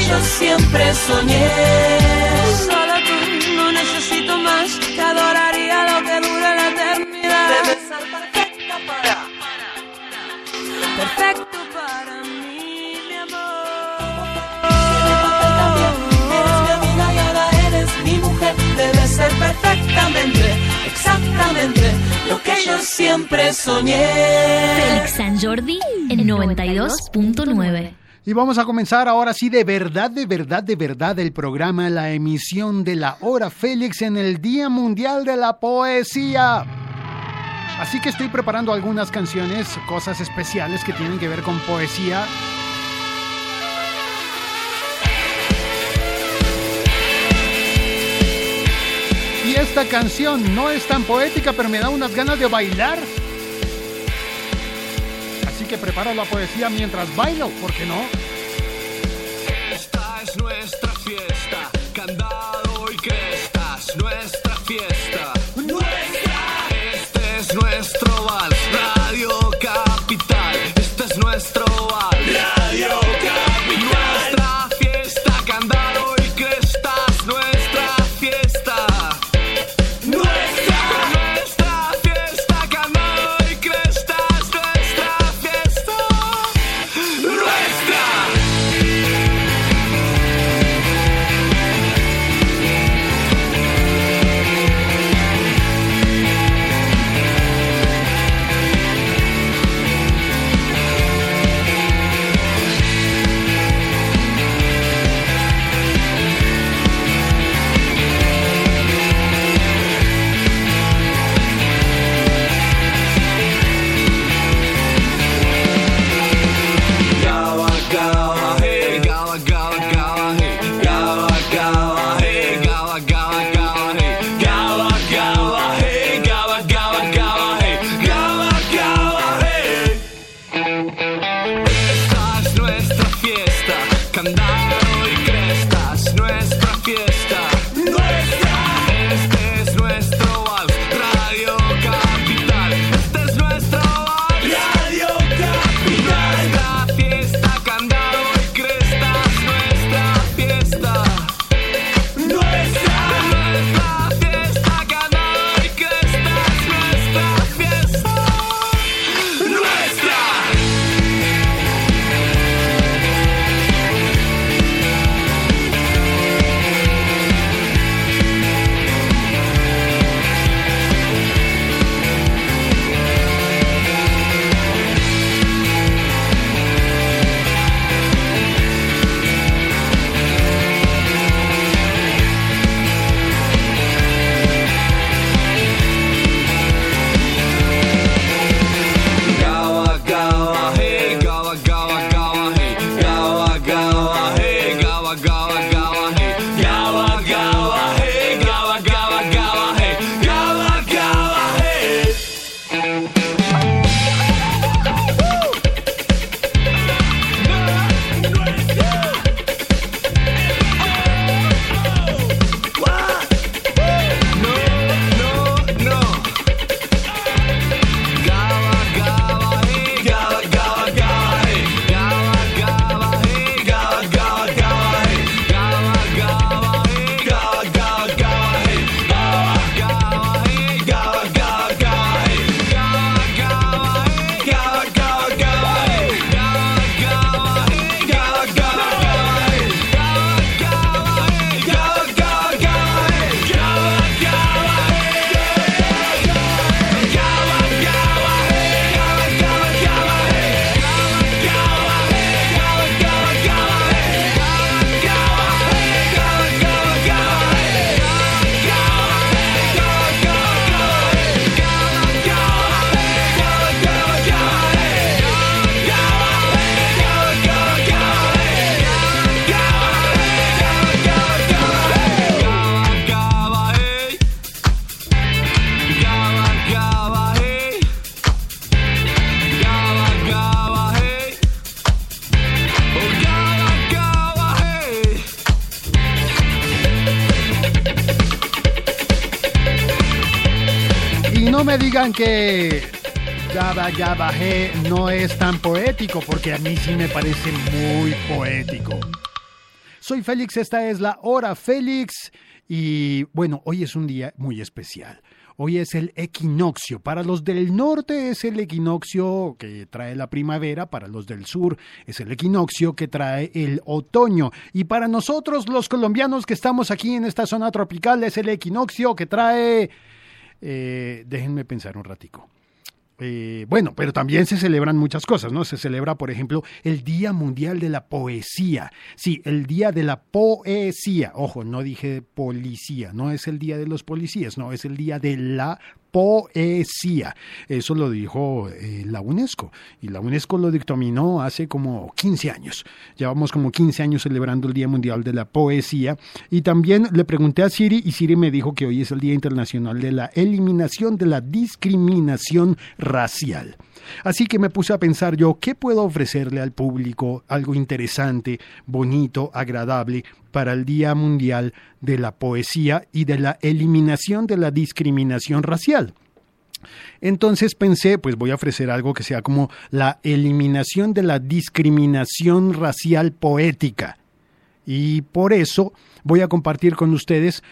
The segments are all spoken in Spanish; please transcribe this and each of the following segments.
yo siempre soñé. Solo tú, no necesito más. Te adoraría lo que dure la eternidad. Debes ser perfecta perfecto para mí, mi amor. Eres mi amiga y ahora eres mi mujer. Debes ser perfectamente, exactamente lo que yo siempre soñé. Félix San Jordi en 92.9. Y vamos a comenzar ahora sí de verdad el programa, la emisión de la Hora Félix en el Día Mundial de la Poesía. Así que estoy preparando algunas canciones, cosas especiales que tienen que ver con poesía. Y esta canción no es tan poética, pero me da unas ganas de bailar. Así que preparo la poesía mientras bailo, ¿por qué no? Esta es nuestra fiesta, candado y crestas, nuestra fiesta. ¡Nuestra! Este es nuestro vals, Radio Capital. Este es nuestro vals, Radio Capital. Nuestra fiesta, candado y crestas, nuestra fiesta. no me digan que Ya bajé no es tan poético, porque a mí sí me parece muy poético. Soy Félix, esta es la Hora Félix y bueno, hoy es un día muy especial. Hoy es el equinoccio. Para los del norte es el equinoccio que trae la primavera, para los del sur es el equinoccio que trae el otoño. Y para nosotros los colombianos que estamos aquí en esta zona tropical es el equinoccio que trae... déjenme pensar un ratico. Bueno, pero también se celebran muchas cosas, ¿no? Se celebra, por ejemplo, el Día Mundial de la Poesía. Sí, el Día de la Poesía. Ojo, no dije policía, no es el Día de los Policías, no, es el Día de la Poesía. Eso lo dijo la UNESCO y la UNESCO lo dictaminó hace como 15 años. Llevamos como 15 años celebrando el Día Mundial de la Poesía y también le pregunté a Siri y Siri me dijo que hoy es el Día Internacional de la Eliminación de la Discriminación Racial. Así que me puse a pensar yo, ¿qué puedo ofrecerle al público? Algo interesante, bonito, agradable para el Día Mundial de la Poesía y de la Eliminación de la Discriminación Racial. Entonces pensé, pues voy a ofrecer algo que sea como la eliminación de la discriminación racial poética. Y por eso voy a compartir con ustedes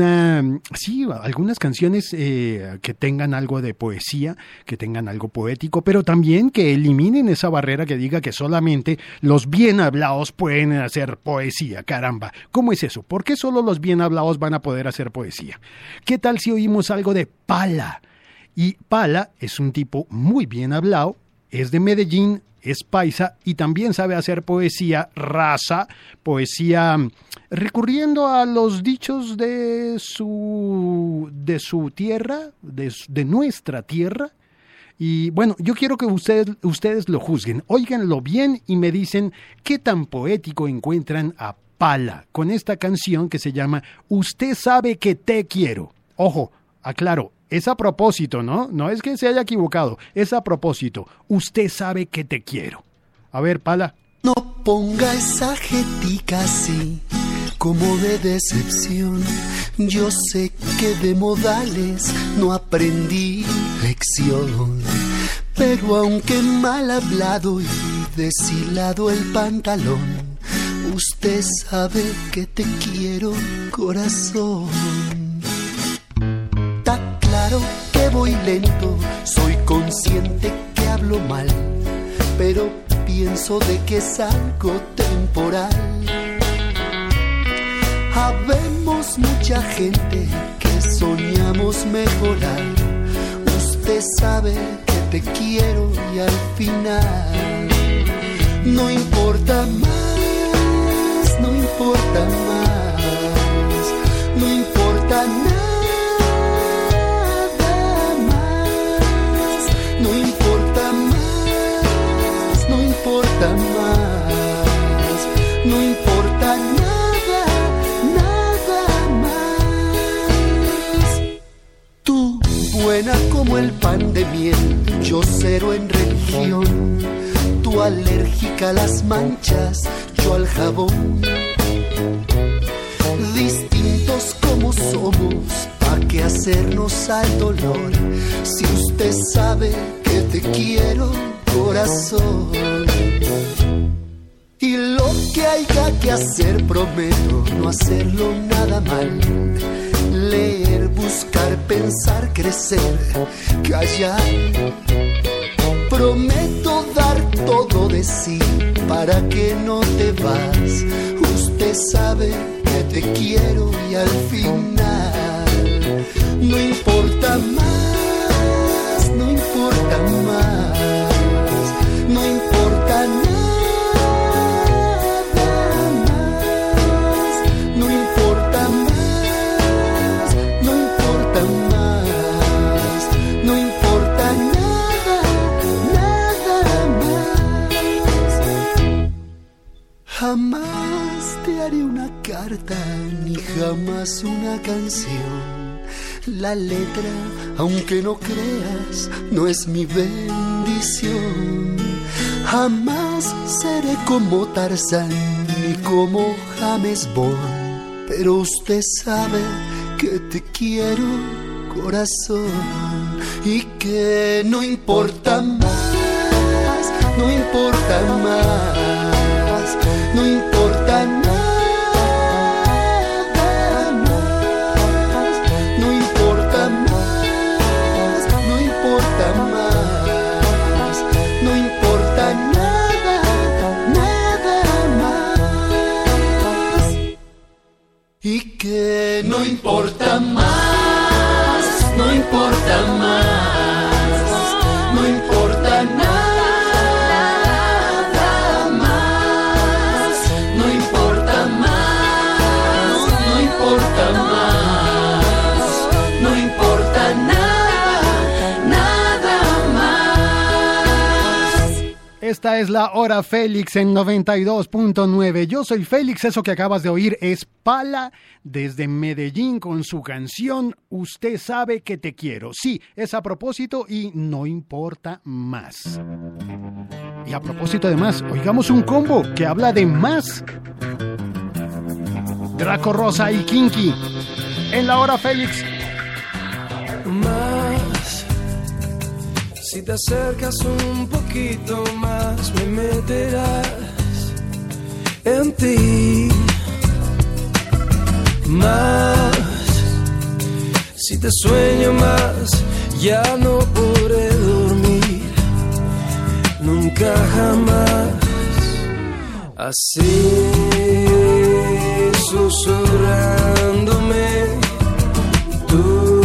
algunas canciones que tengan algo de poesía, que tengan algo poético, pero también que eliminen esa barrera que diga que solamente los bien hablados pueden hacer poesía. Caramba, ¿cómo es eso? ¿Por qué solo los bien hablados van a poder hacer poesía? ¿Qué tal si oímos algo de Pala? Y Pala es un tipo muy bien hablado, es de Medellín, es paisa y también sabe hacer poesía rasa, poesía recurriendo a los dichos de su tierra, de nuestra tierra. Y bueno, yo quiero que ustedes lo juzguen, óiganlo bien y me dicen qué tan poético encuentran a Pala con esta canción que se llama Usted sabe que te quiero. Ojo, aclaro. Es a propósito, ¿no? No es que se haya equivocado. Es a propósito. Usted sabe que te quiero. A ver, Pala. No ponga esa jetica así, como de decepción. Yo sé que de modales no aprendí lección. Pero aunque mal hablado y deshilado el pantalón, usted sabe que te quiero, corazón. Claro que voy lento, soy consciente que hablo mal, pero pienso de que es algo temporal. Habemos mucha gente que soñamos mejorar. Usted sabe que te quiero y al final no importa más, no importa más, no importa nada. Más, no importa nada, nada más. Tú, buena como el pan de miel, yo cero en religión. Tú alérgica a las manchas, yo al jabón. Distintos como somos, ¿pa' qué hacernos al dolor? Si usted sabe que te quiero, corazón. Y lo que haya que hacer prometo no hacerlo nada mal. Leer, buscar, pensar, crecer, callar. Prometo dar todo de sí para que no te vas. Usted sabe que te quiero y al final no importa más, no importa más, no importa nada. Jamás te haré una carta, ni jamás una canción. La letra, aunque no creas, no es mi bendición. Jamás seré como Tarzán, ni como James Bond. Pero usted sabe que te quiero, corazón. Y que no importa más, no importa más. No importa nada, Esta es la Hora Félix en 92.9. Yo soy Félix, eso que acabas de oír es Pala desde Medellín con su canción Usted sabe que te quiero. Sí, es a propósito y no importa más. Y a propósito de más, oigamos un combo que habla de más. Draco Rosa y Kinky en la Hora Félix. Más, si te acercas un poquito más, me meterás en ti. Más, si te sueño más, ya no podré dormir, nunca jamás. Así, susurrándome, tú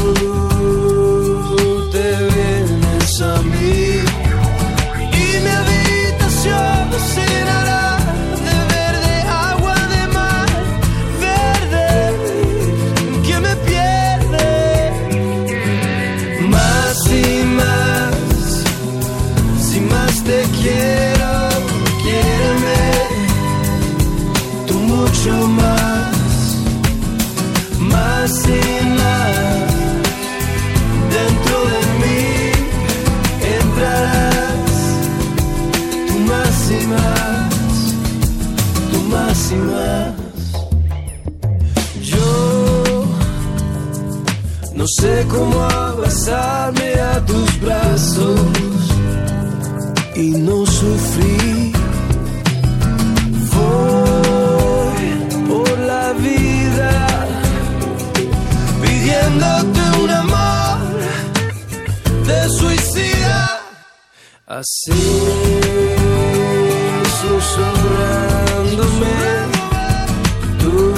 te vienes a mí y mi habitación se llenará de verde, agua de mar, verde que me pierde. Más y más, si más te quiero, quiéreme tú mucho más. Más y más, dentro de mí entrarás, tú más y más, tú más y más. Yo no sé cómo abrazarme a tus brazos y no sufrir. Voy por la vida pidiéndote un amor de suicida. Así, susurrándome, tú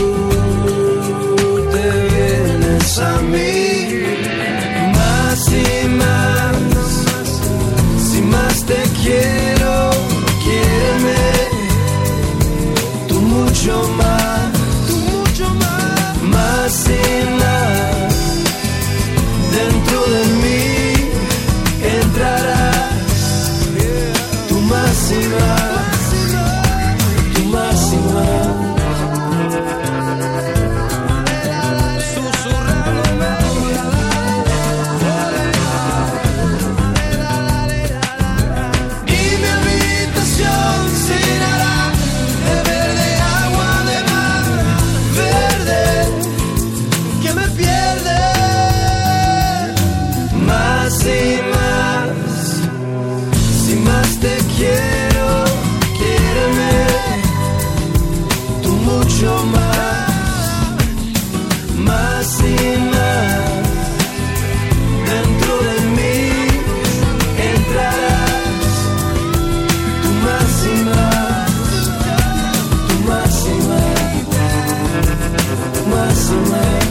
te vienes a mí. Más y más, si más te quiero, quiéreme tú mucho más, tú mucho más. Más y más, dentro de mí entrarás, tú más y más, tú más y más. Susurrándome, y mi habitación se llenará de verde, agua de mar, verde que me pierde. Más y más, si más te quiero, quiéreme tú mucho más. Más y más, dentro de mí entrarás, tú más y más, tú más y más, más y más,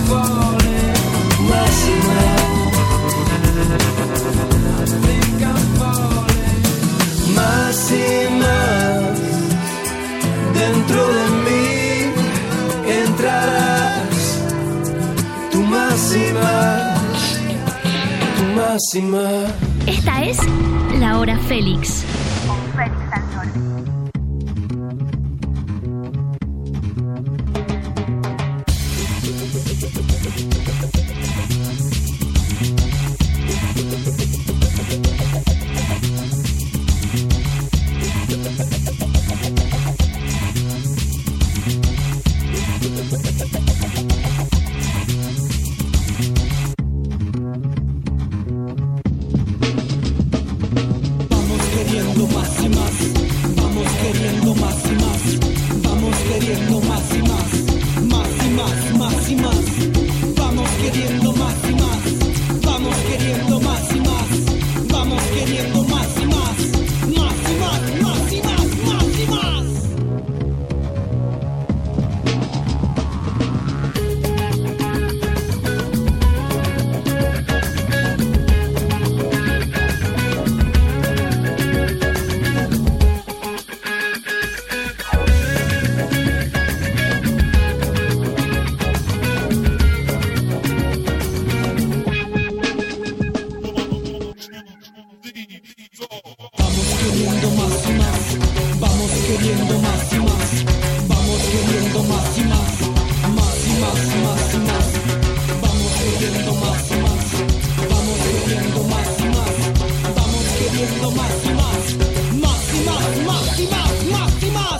más y más. Más y más, dentro de mí entrarás, tú más y más, tú más y más. Esta es La Hora Félix. queriendo más y más, vamos queriendo más y más, vamos queriendo más y más, más y más y más y más, vamos queriendo más y más, vamos queriendo más y más, vamos queriendo más y más, más y más, más y más, más y más.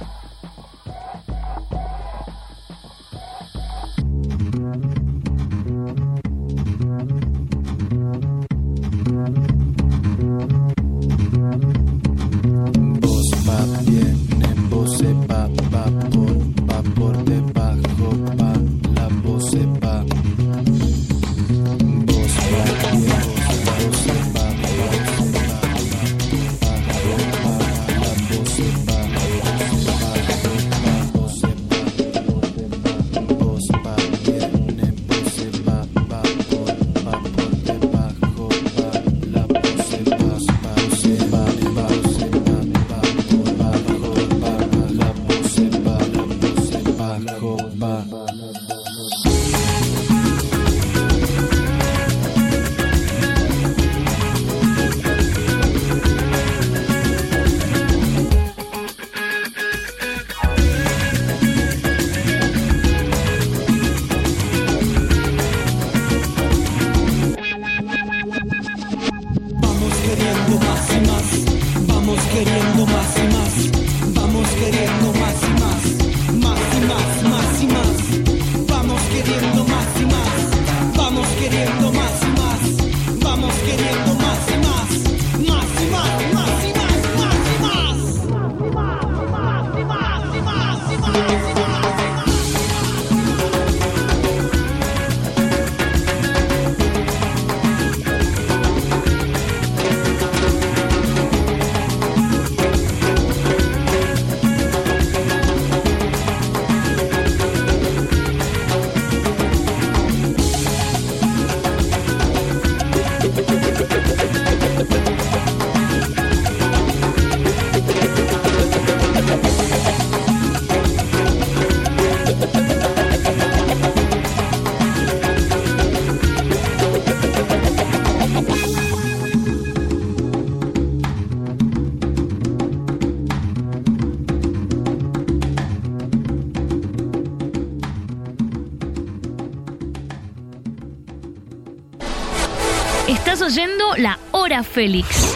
Estás oyendo La Hora Félix.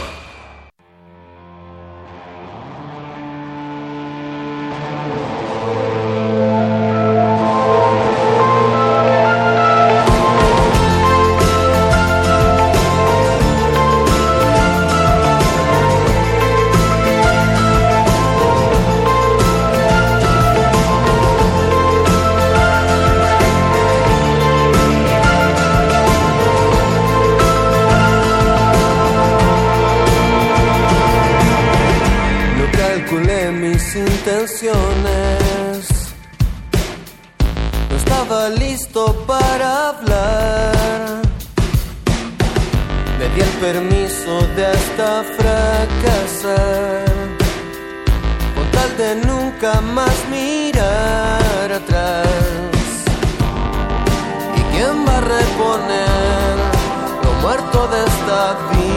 No estaba listo para hablar. Me di el permiso de hasta fracasar, con tal de nunca más mirar atrás. ¿Y quién va a reponer lo muerto de esta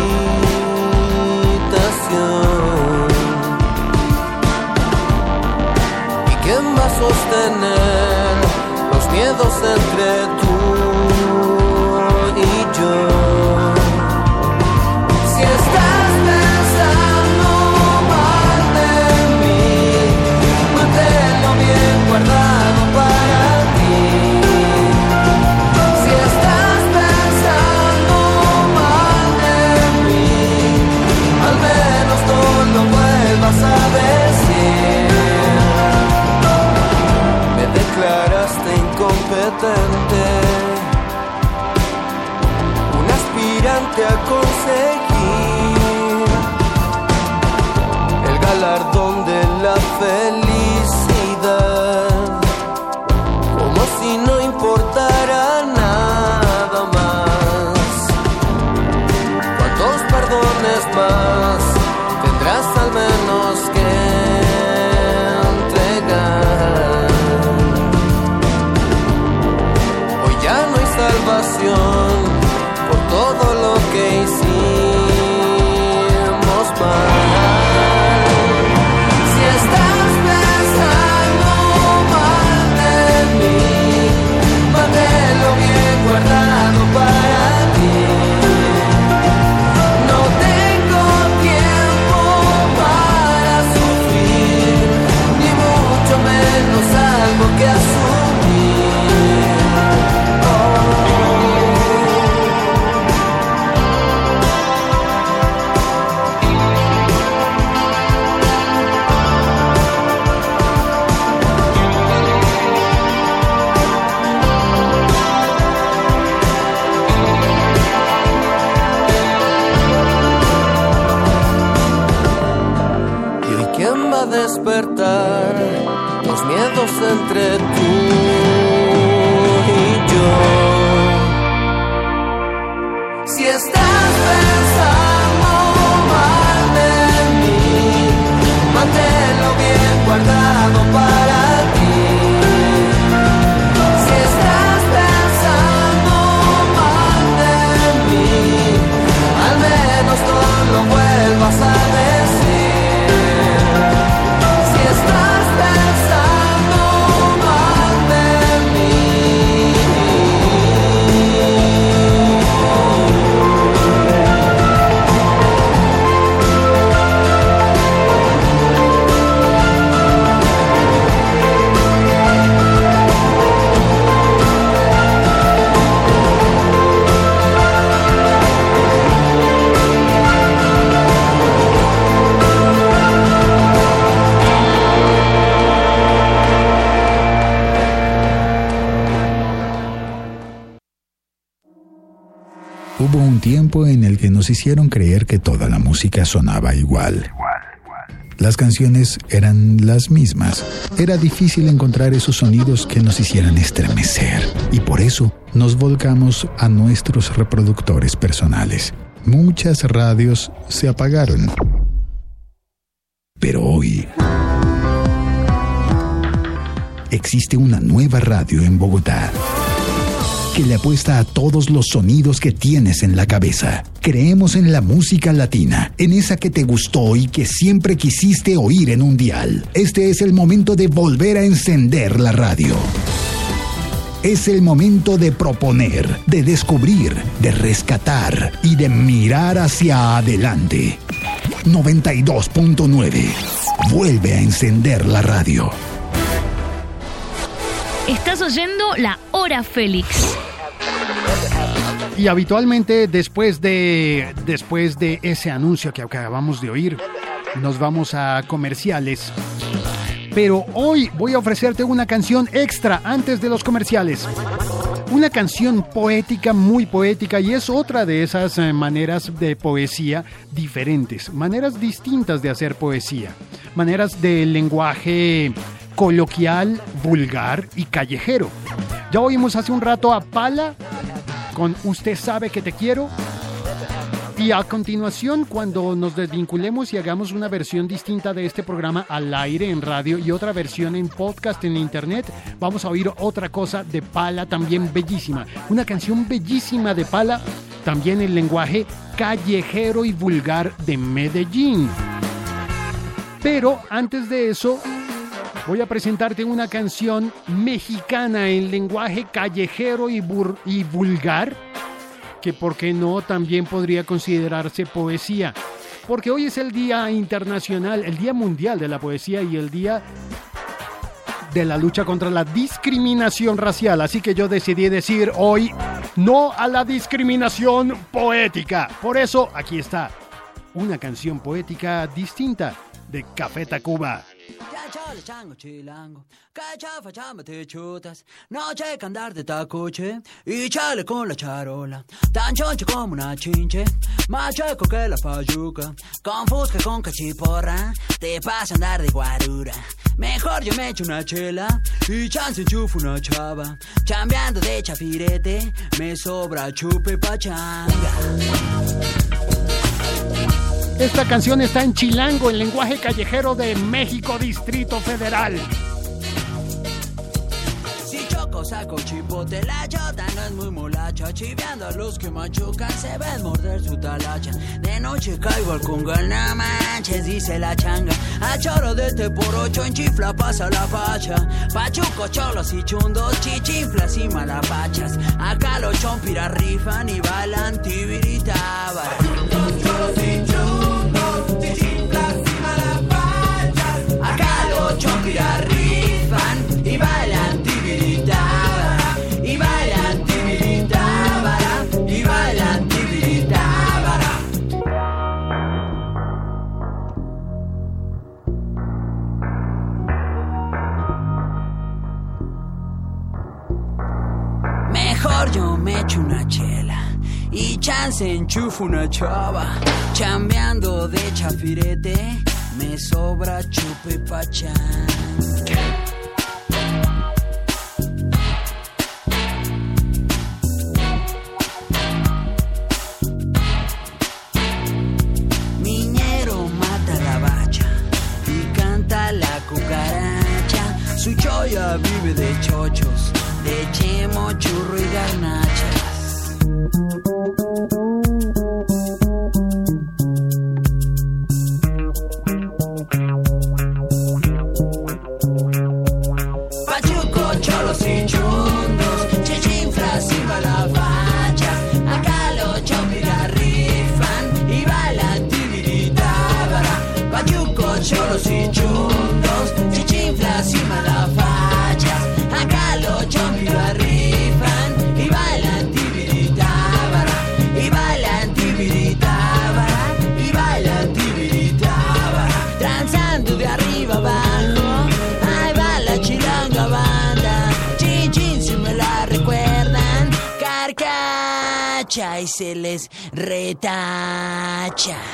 habitación? ¿Quién va a sostener los miedos entre tú y yo? Si estás pensando mal de mí, manténlo bien guardado para ti. Si estás pensando mal de mí, despertar los miedos entre tú y yo. Si estás pensando mal de mí, manténlo bien guardado para ti. Si estás pensando mal de mí, al menos no lo vuelvas a decir. Si estás pensando mal de mí, Hubo un tiempo en el que nos hicieron creer que toda la música sonaba igual. Las canciones eran las mismas. Era difícil encontrar esos sonidos que nos hicieran estremecer. Y por eso nos volcamos a nuestros reproductores personales. Muchas radios se apagaron. Pero hoy existe una nueva radio en Bogotá que le apuesta a todos los sonidos que tienes en la cabeza. Creemos en la música latina, en esa que te gustó y que siempre quisiste oír en un dial. Este es el momento de volver a encender la radio. Es el momento de proponer, de descubrir, de rescatar y de mirar hacia adelante. 92.9. Vuelve a encender la radio. Estás oyendo La Hora Félix. Y habitualmente después de ese anuncio que acabamos de oír, nos vamos a comerciales. Pero hoy voy a ofrecerte una canción extra antes de los comerciales. Una canción poética, muy poética, y es otra de esas maneras de poesía diferentes, maneras distintas de hacer poesía, maneras de lenguaje coloquial, vulgar y callejero. Ya oímos hace un rato a Pala con Usted sabe que te quiero. Y a continuación, cuando nos desvinculemos y hagamos una versión distinta de este programa al aire en radio y otra versión en podcast en internet, vamos a oír otra cosa de Pala también bellísima. Una canción bellísima de Pala, también en lenguaje callejero y vulgar de Medellín. Pero antes de eso, voy a presentarte una canción mexicana en lenguaje callejero y vulgar, que por qué no también podría considerarse poesía, porque hoy es el Día Internacional, el Día Mundial de la Poesía y el Día de la lucha contra la discriminación racial, así que yo decidí decir hoy no a la discriminación poética. Por eso aquí está una canción poética distinta de Café Tacuba. Chale chango chilango, que chafa chamba te chutas, no checa andar de tacoche y chale con la charola, tan choncho como una chinche, más checo que la fayuca, con fusca con cachiporra, te pasa andar de guarura, mejor yo me echo una chela y chance enchufo una chava, chambeando de chafirete, me sobra chupe pachanga. Esta canción está en chilango, en lenguaje callejero de México, Distrito Federal. Si choco saco chipote, la chota no es muy molacha, chiveando a los que machucan, se ven morder su talacha. De noche caigo al congal, no manches, dice la changa. A choro de este por ocho, en chifla pasa la facha. Pachuco, cholos y chundos, chichinflas y malapachas. Acá los chompiras rifan y bailan tibiritábara. Cholos y chundos, chichinflas y malapachas. Acá los chompiras rifan y bailan tibiritábara. Y bailan tibiritábara. Y bailan tibiritábara. Mejor yo me echo una chela y chance enchufo una chava, chambeando de chafirete, me sobra chupe y pachán. Miñero mata la bacha y canta la cucaracha. Su choya vive de chochos, de chemo, churro y garnachas. Cholos y chundos, chichinflas y malafachas. Acá los chompis lo arrifan y bailan tibiritábara, y bailan tibiritábara, y bailan tibiritábara. Transando de arriba abajo, ahí va la chilanga banda. Chin chin si me la recuerdan, carcacha y se les retacha.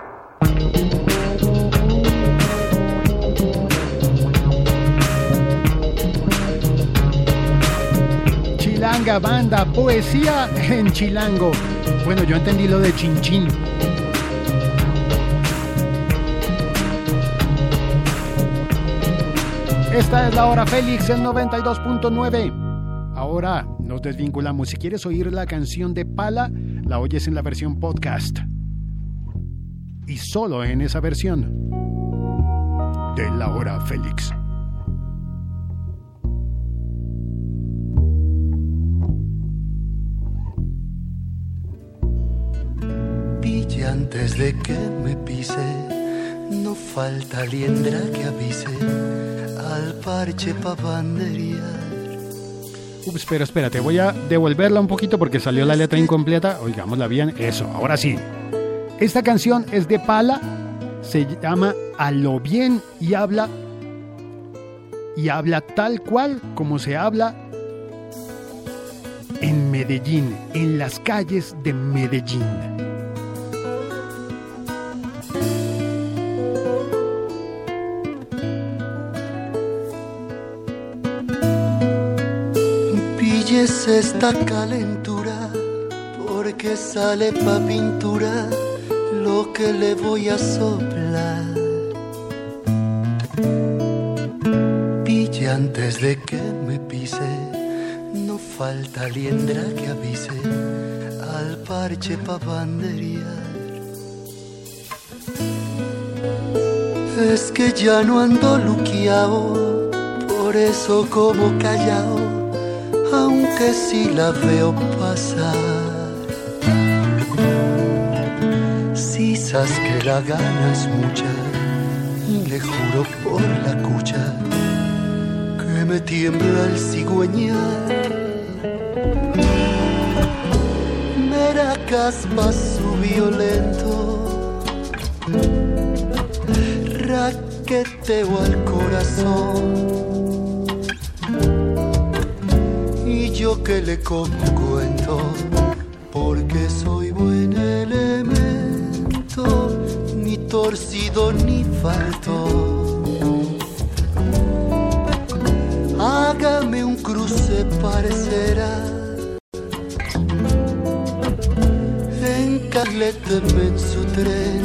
Chilanga banda, poesía en chilango. Bueno, yo entendí lo de chinchín. Esta es la Hora Félix en 92.9. Ahora nos desvinculamos. Si quieres oír la canción de Pala, la oyes en la versión podcast. Y solo en esa versión de la Hora Félix. Pille antes de que me pise, no falta liendra que avise al parche pa' bandería. Ups, pero espérate, voy a devolverla un poquito porque salió la letra incompleta. Oigámosla bien, eso, ahora sí. Esta canción es de Pala, se llama A lo bien y habla tal cual como se habla en Medellín, en las calles de Medellín. Pilles esta calentura, porque sale pa' pintura lo que le voy a soplar. Pille antes de que me pise, no falta liendra que avise al parche pa' bandería. Es que ya no ando luquiao, por eso como callao, aunque sí la veo pasar. Sisas que la gana es mucha, y le juro por la cucha que me tiembla el cigüeñal. Mera caspa su violento, raqueteo al corazón, y yo que le cuento, porque soy buen elemento, ni torcido ni falto. Hágame un cruce parecerá, encárleteme en su tren,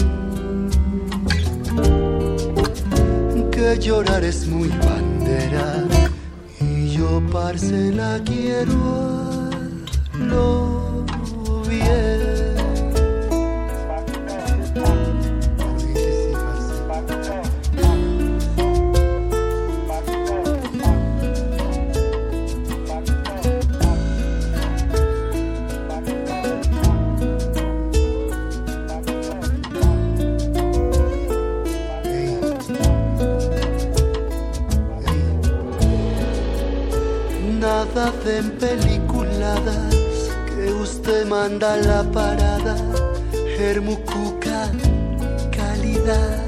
que llorar es muy bandera, y yo parce la quiero a lo bien. Nada de peliculadas, que usted manda la parada, Hermucuca, calidad.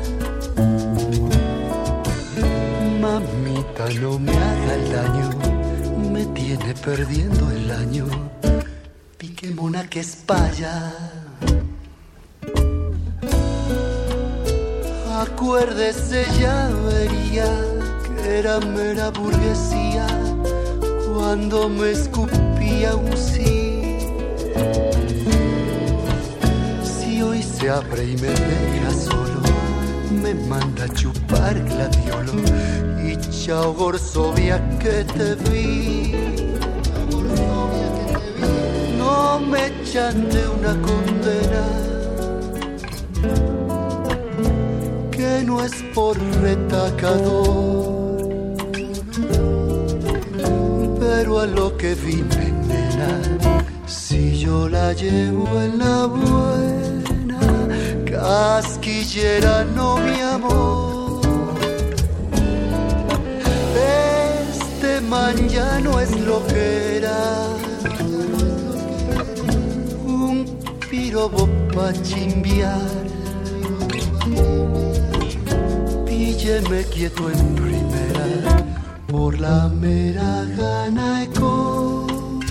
Mamita, no me haga el daño, me tiene perdiendo el año. Pique mona que es paya. Acuérdese, ya vería que era mera burguesía cuando me escupía un sí. Si hoy se abre y me deja solo, me manda a chupar gladiolo. Y chao Gorsovia que te vi. No me echan de una condena que no es por retacador, pero a lo que vine, nena, si yo la llevo en la buena, casquillera no, mi amor. Este man ya no es lo que era, un pirobo pa' chimbiar. Pílleme quieto en primera, por la mera gana econa.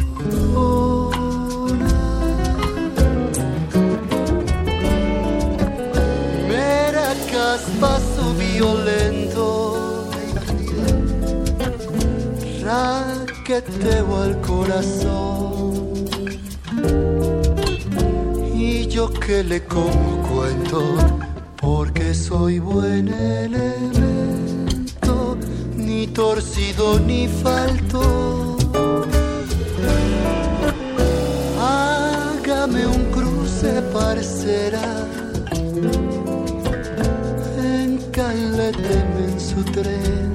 Mera caspazo violento, raqueteo al corazón. Y yo que le como cuento, porque soy buen elemento, ni torcido ni falto. Hágame un cruce, parcera, encáleteme en su tren,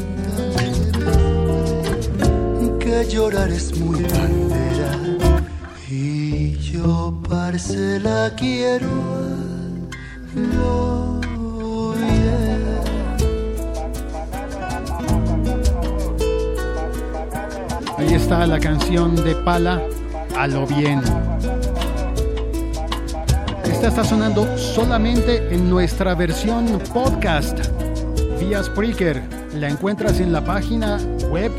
que llorar es muy bandera, y yo, parce, la quiero. Oh, yeah. Ahí está la canción de Pala, A lo bien. Esta está sonando solamente en nuestra versión podcast vía Spreaker. La encuentras en la página web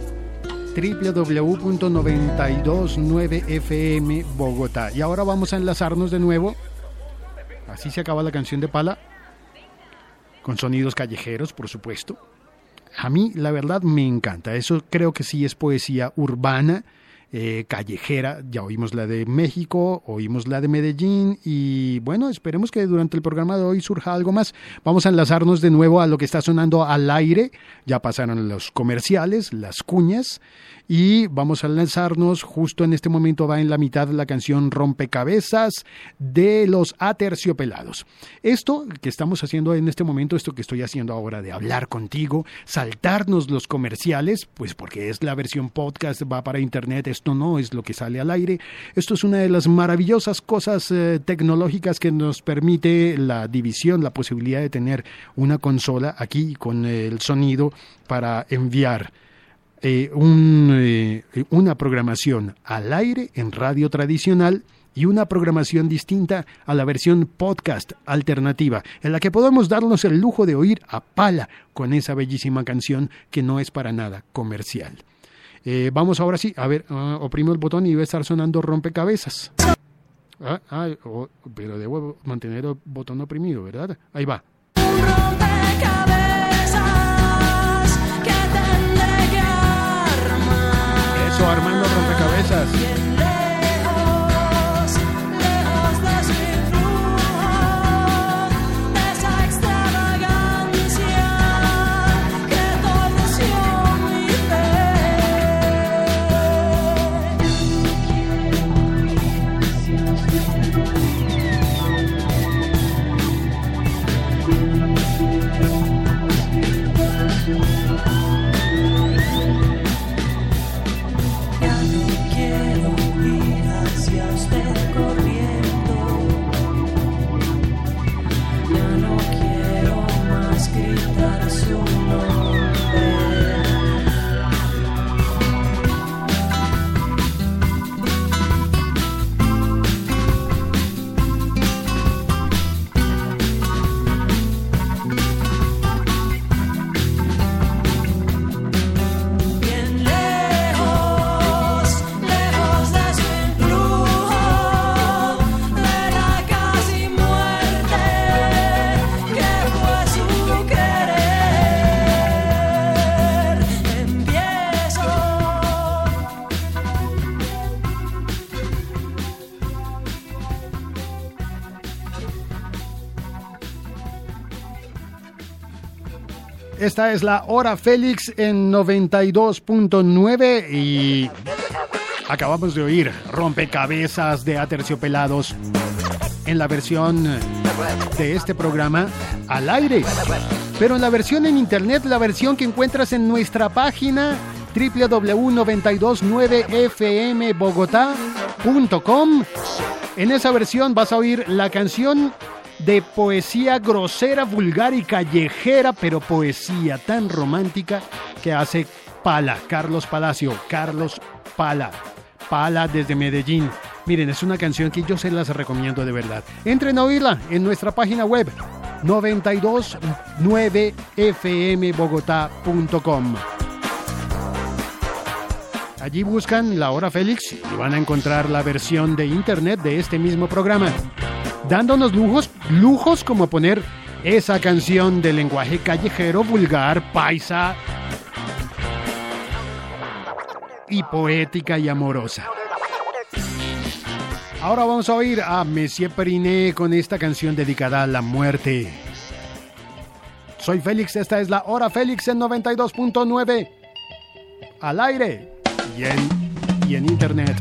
www.929fm Bogotá. Y ahora vamos a enlazarnos de nuevo. Así se acaba la canción de Pala, con sonidos callejeros, por supuesto. A mí, la verdad, me encanta. Eso creo que sí es poesía urbana, callejera. Ya oímos la de México, oímos la de Medellín y bueno, esperemos que durante el programa de hoy surja algo más. Vamos a enlazarnos de nuevo a lo que está sonando al aire. Ya pasaron los comerciales, las cuñas. Y vamos a lanzarnos, justo en este momento va en la mitad la canción Rompecabezas de Los Aterciopelados. Esto que estamos haciendo en este momento, esto que estoy haciendo ahora de hablar contigo, saltarnos los comerciales, pues porque es la versión podcast, va para internet, esto no es lo que sale al aire. Esto es una de las maravillosas cosas tecnológicas que nos permite la división, la posibilidad de tener una consola aquí con el sonido para enviar una programación al aire en radio tradicional y una programación distinta a la versión podcast alternativa, en la que podemos darnos el lujo de oír a Pala con esa bellísima canción que no es para nada comercial. Vamos ahora sí, a ver, oprimo el botón y va a estar sonando Rompecabezas. Pero debo mantener el botón oprimido, ¿verdad? Ahí va. Armando Rompecabezas. Que Esta es la Hora Félix en 92.9 y acabamos de oír Rompecabezas de Aterciopelados en la versión de este programa al aire. Pero en la versión en internet, la versión que encuentras en nuestra página www.929fmbogotá.com. En esa versión vas a oír la canción de poesía grosera, vulgar y callejera, pero poesía tan romántica que hace Pala, Carlos Palacio, Carlos Pala desde Medellín. Miren, es una canción que yo se las recomiendo de verdad. Entren a oírla en nuestra página web 929fmbogotá.com. Allí buscan La Hora Félix y van a encontrar la versión de internet de este mismo programa, dándonos lujos como poner esa canción de lenguaje callejero, vulgar, paisa y poética y amorosa. Ahora vamos a oír a Monsieur Periné con esta canción dedicada a la muerte. Soy Félix, esta es la Hora Félix en 92.9 al aire y en internet.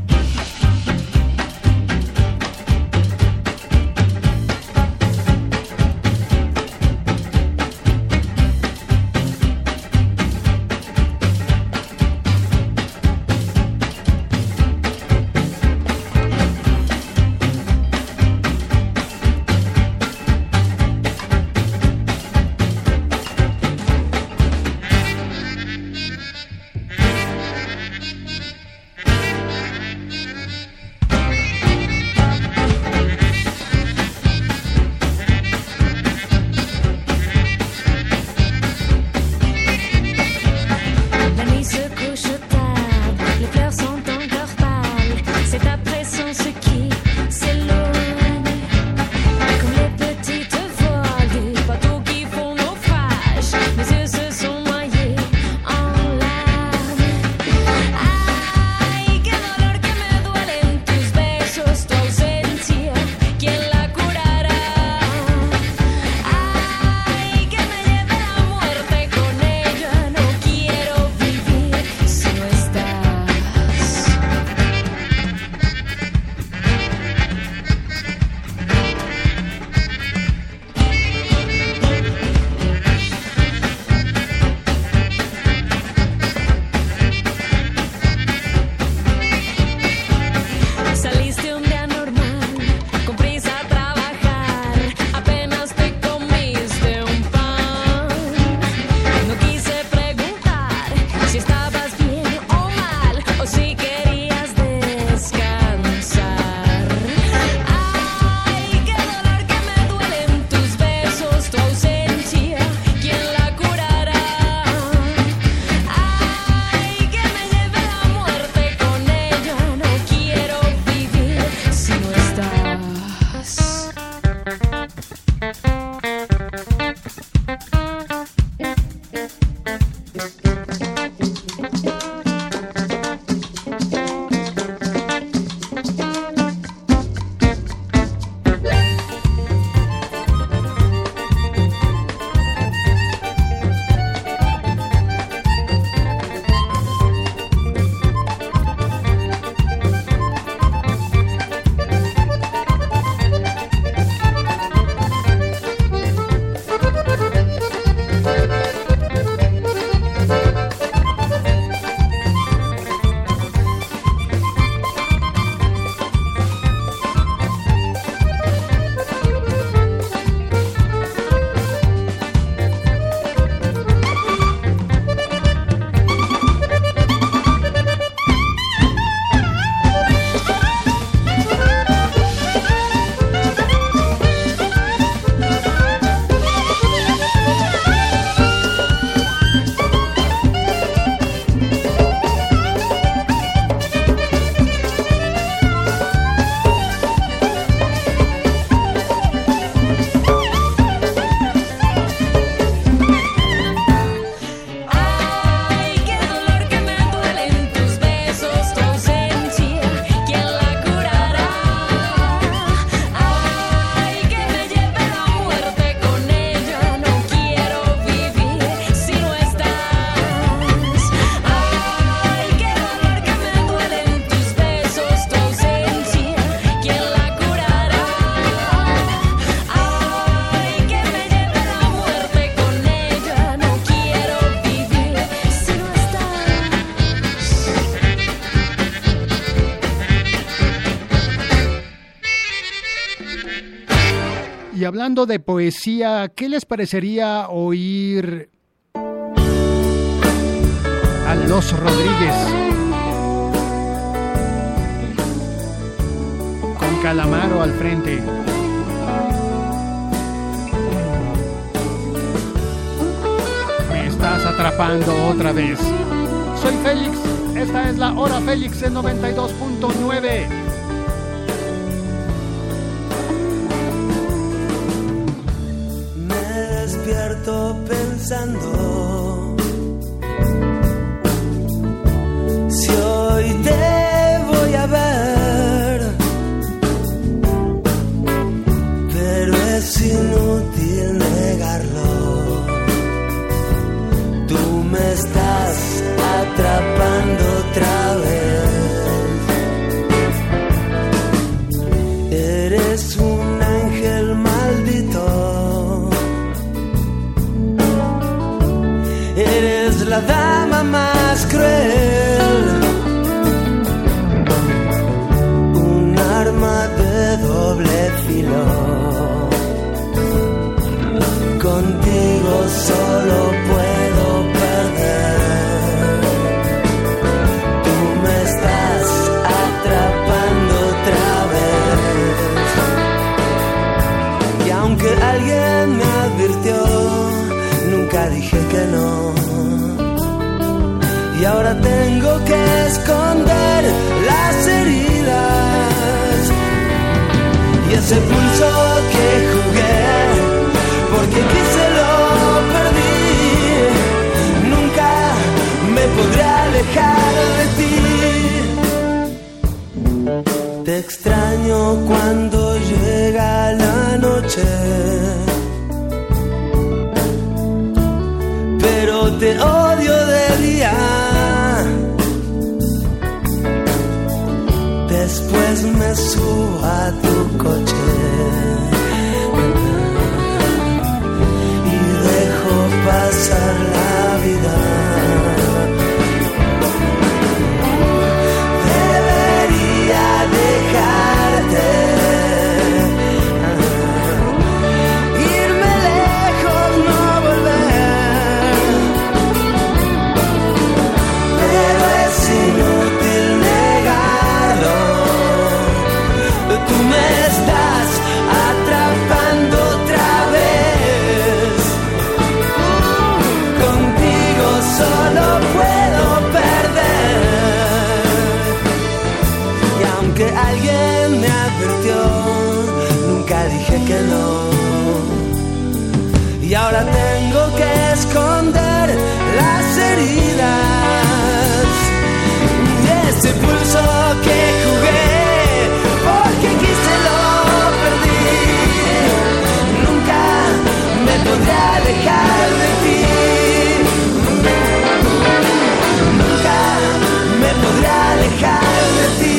hablando de poesía, ¿qué les parecería oír a Los Rodríguez con Calamaro al frente? Me estás atrapando otra vez. Soy Félix, esta es la Hora Félix en 92.9. Pensando si hoy te voy a ver, pero es inútil negarlo. Tú me estás atrapando otra vez. Eres un ángel maldito. Eres la dama más cruel, un arma de doble filo. Contigo solo puedo perder. Tú me estás atrapando otra vez. Y aunque alguien me advirtió, nunca dije que no. Y ahora tengo que esconder las heridas y ese pulso que jugué, porque quise lo perdí. Nunca me podré alejar de ti. Te extraño cuando llega la noche, pero te odio de día. Después me subo a tu coche y dejo pasar la vida. Debería dejarte, irme lejos, no volver. Pero es inútil negarlo. Tú me estás atrapando otra vez. Contigo solo puedo perder. Y aunque alguien me advirtió, nunca dije que no. Y ahora tengo que esconder las heridas y ese pulso que jugué, porque quise lo perdí. Nunca me podré alejar de ti. Nunca me podré alejar de ti.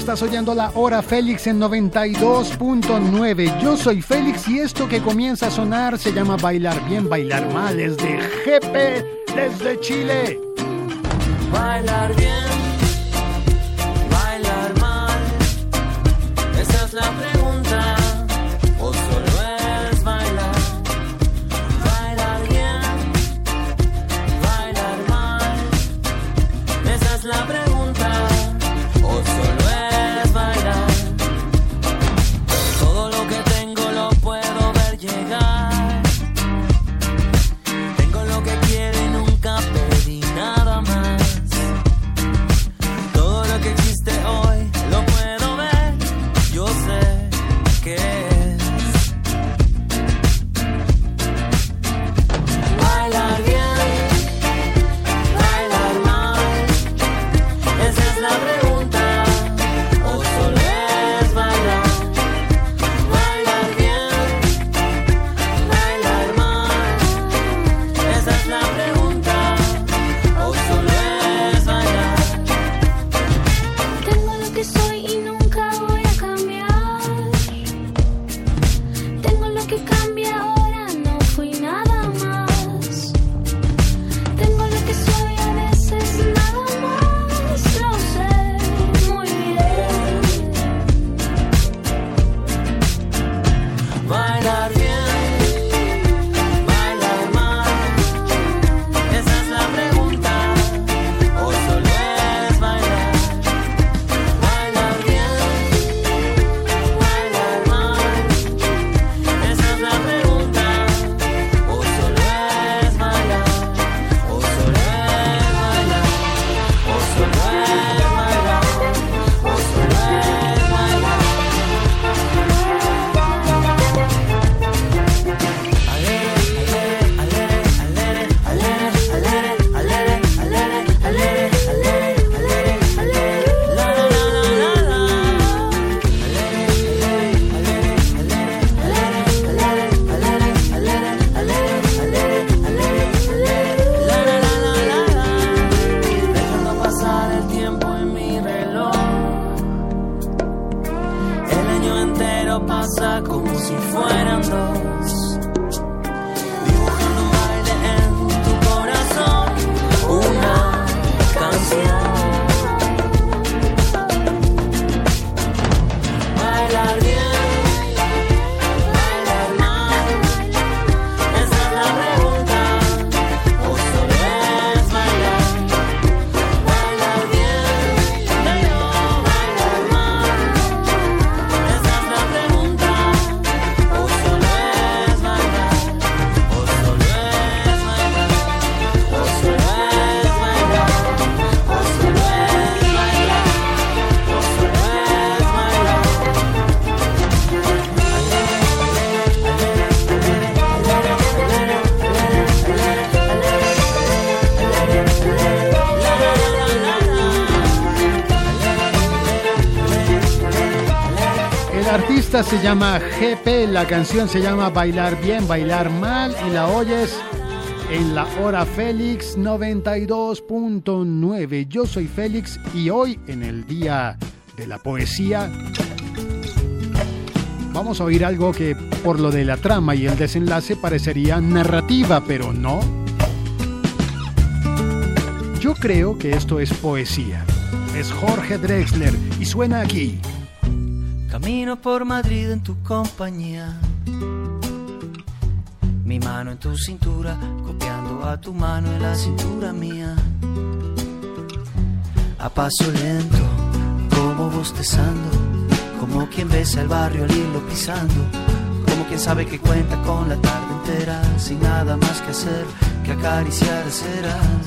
Estás oyendo la Hora Félix en 92.9. Yo soy Félix y esto que comienza a sonar se llama Bailar Bien, Bailar Mal. Es de Jepe desde Chile. Bailar bien, bailar mal, esa es la pregunta, o solo es bailar. Bailar bien, bailar mal, esa es la pregunta, o solo es bailar. Todo lo que tengo lo puedo ver llegar, tengo lo que quiero y nunca pedí nada más. Todo lo que existe hoy lo puedo ver, yo sé qué es. Bailar bien, bailar mal, esa es la pregunta, o solo es bailar. Bailar bien, bailar mal, esa es la pregunta, o solo es bailar. Tengo lo que soy y nunca voy a cambiar. Tengo lo que cambia ahora, no fui nada más. Tengo lo que soy a veces nada más, lo sé muy bien. Bailar bien, bailar mal, esa es la pregunta, o solo es bailar. Bailar bien, bailar mal, esa es la pregunta, o solo es bailar, o solo es bailar, o solo es bailar, o solo es bailar. Dejando pasar el tiempo en mi reloj, el año entero pasa como si fueran dos, dibujando un baile en tu corazón, una canción. Bailar bien, bailar mal, esa es la pregunta, o solo es bailar. Bailar bien, bailar mal, esa es la pregunta, o solo es bailar, o solo es bailar, o solo es bailar, o solo es bailar, o solo es bailar. El artista se llama GP, la canción se llama Bailar Bien, Bailar Mal y la oyes en la Hora Félix 92.9. Yo soy Félix y hoy en el Día de la Poesía vamos a oír algo que por lo de la trama y el desenlace parecería narrativa, pero no. Yo creo que esto es poesía. Es Jorge Drexler y suena aquí. Camino por Madrid en tu compañía, mi mano en tu cintura, copiando a tu mano en la cintura mía. A paso lento, como bostezando, como quien besa el barrio al irlo pisando, como quien sabe que cuenta con la tarde entera, sin nada más que hacer que acariciar aceras.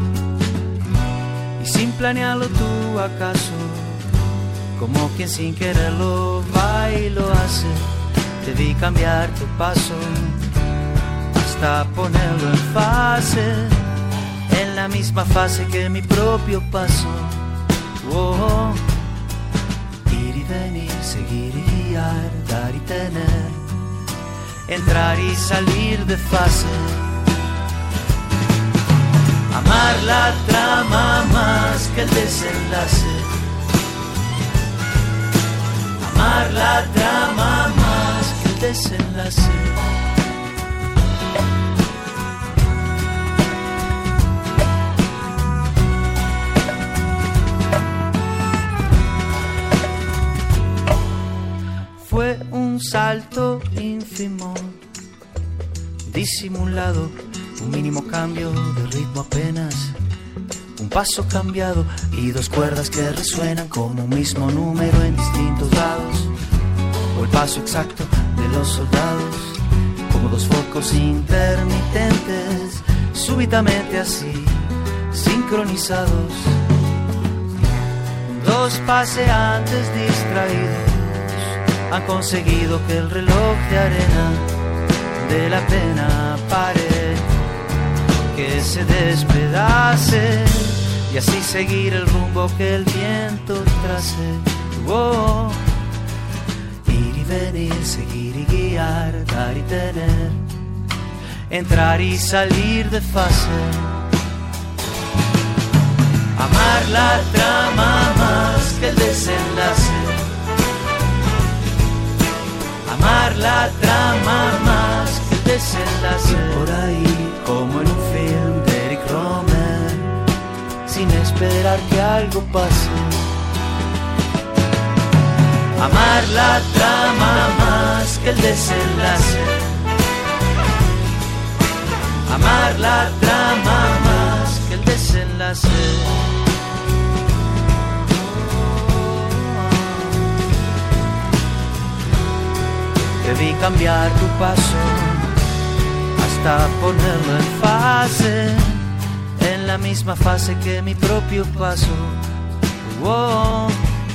Y sin planearlo tú acaso, como quien sin quererlo va y lo hace, te vi cambiar tu paso hasta ponerlo en fase, en la misma fase que mi propio paso. Oh, ir y venir, seguir y guiar, dar y tener, entrar y salir de fase. Amar la trama más que el desenlace, Amar la trama más que el desenlace. Fue un salto ínfimo, disimulado, un mínimo cambio de ritmo apenas, un paso cambiado y dos cuerdas que resuenan como un mismo número en distintos lados, o el paso exacto de los soldados, como dos focos intermitentes, súbitamente así, sincronizados, dos paseantes distraídos han conseguido que el reloj de arena de la pena pare, que se despedace y así seguir el rumbo que el viento trace. Oh, ir y venir, seguir y guiar, dar y tener, entrar y salir de fase. Amar la trama más que el desenlace. Amar la trama más que el desenlace. Por ahí, como en un film de Eric Romer, sin esperar que algo pase. Amar la trama más que el desenlace. Amar la trama más que el desenlace. Debí cambiar tu paso hasta ponerlo en fase, en la misma fase que mi propio paso. Oh.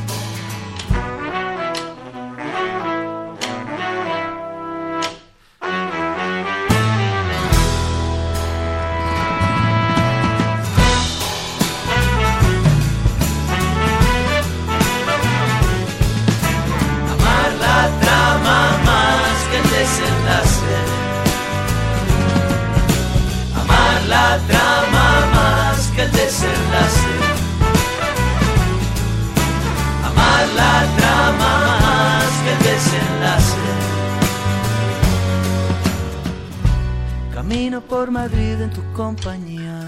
Amar la trama más que el desenlace. Amar la trama más que el desenlace. Camino por Madrid en tu compañía.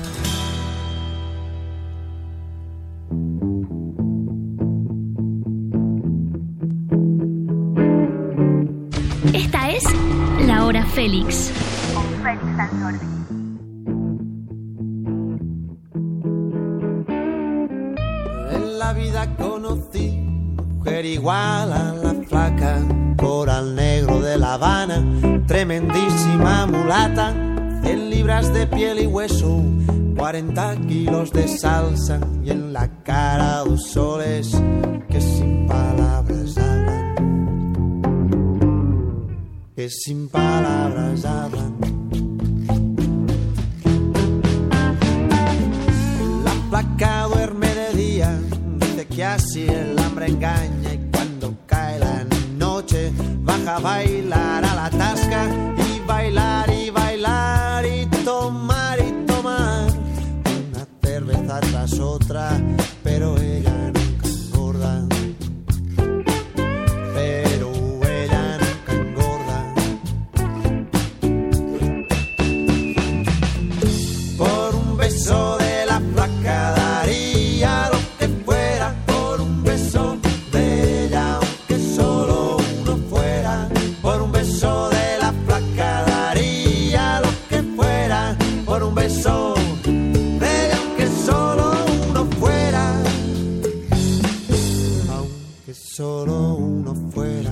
Esta es La Hora Félix. Con Félix Ansordi. En la vida conocí mujer igual a la flaca, coral negro de La Habana, tremendísima mulata, 100 libras de piel y hueso, 40 kilos de salsa y en la cara 2 soles que sin palabras hablan, que sin palabras hablan. La flaca duerme de día, dice que así el hambre engaña, y cuando cae la noche baja a bailar a la tasca y bailar y bailar y tomar una cerveza tras otra, pero ella nunca engorda. Pero ella nunca engorda. Por un beso de la flaca daría lo que fuera, por un beso de ella, aunque solo uno fuera. Por un beso de la flaca daría lo que fuera, por un beso de ella, aunque solo uno fuera, aunque solo uno fuera.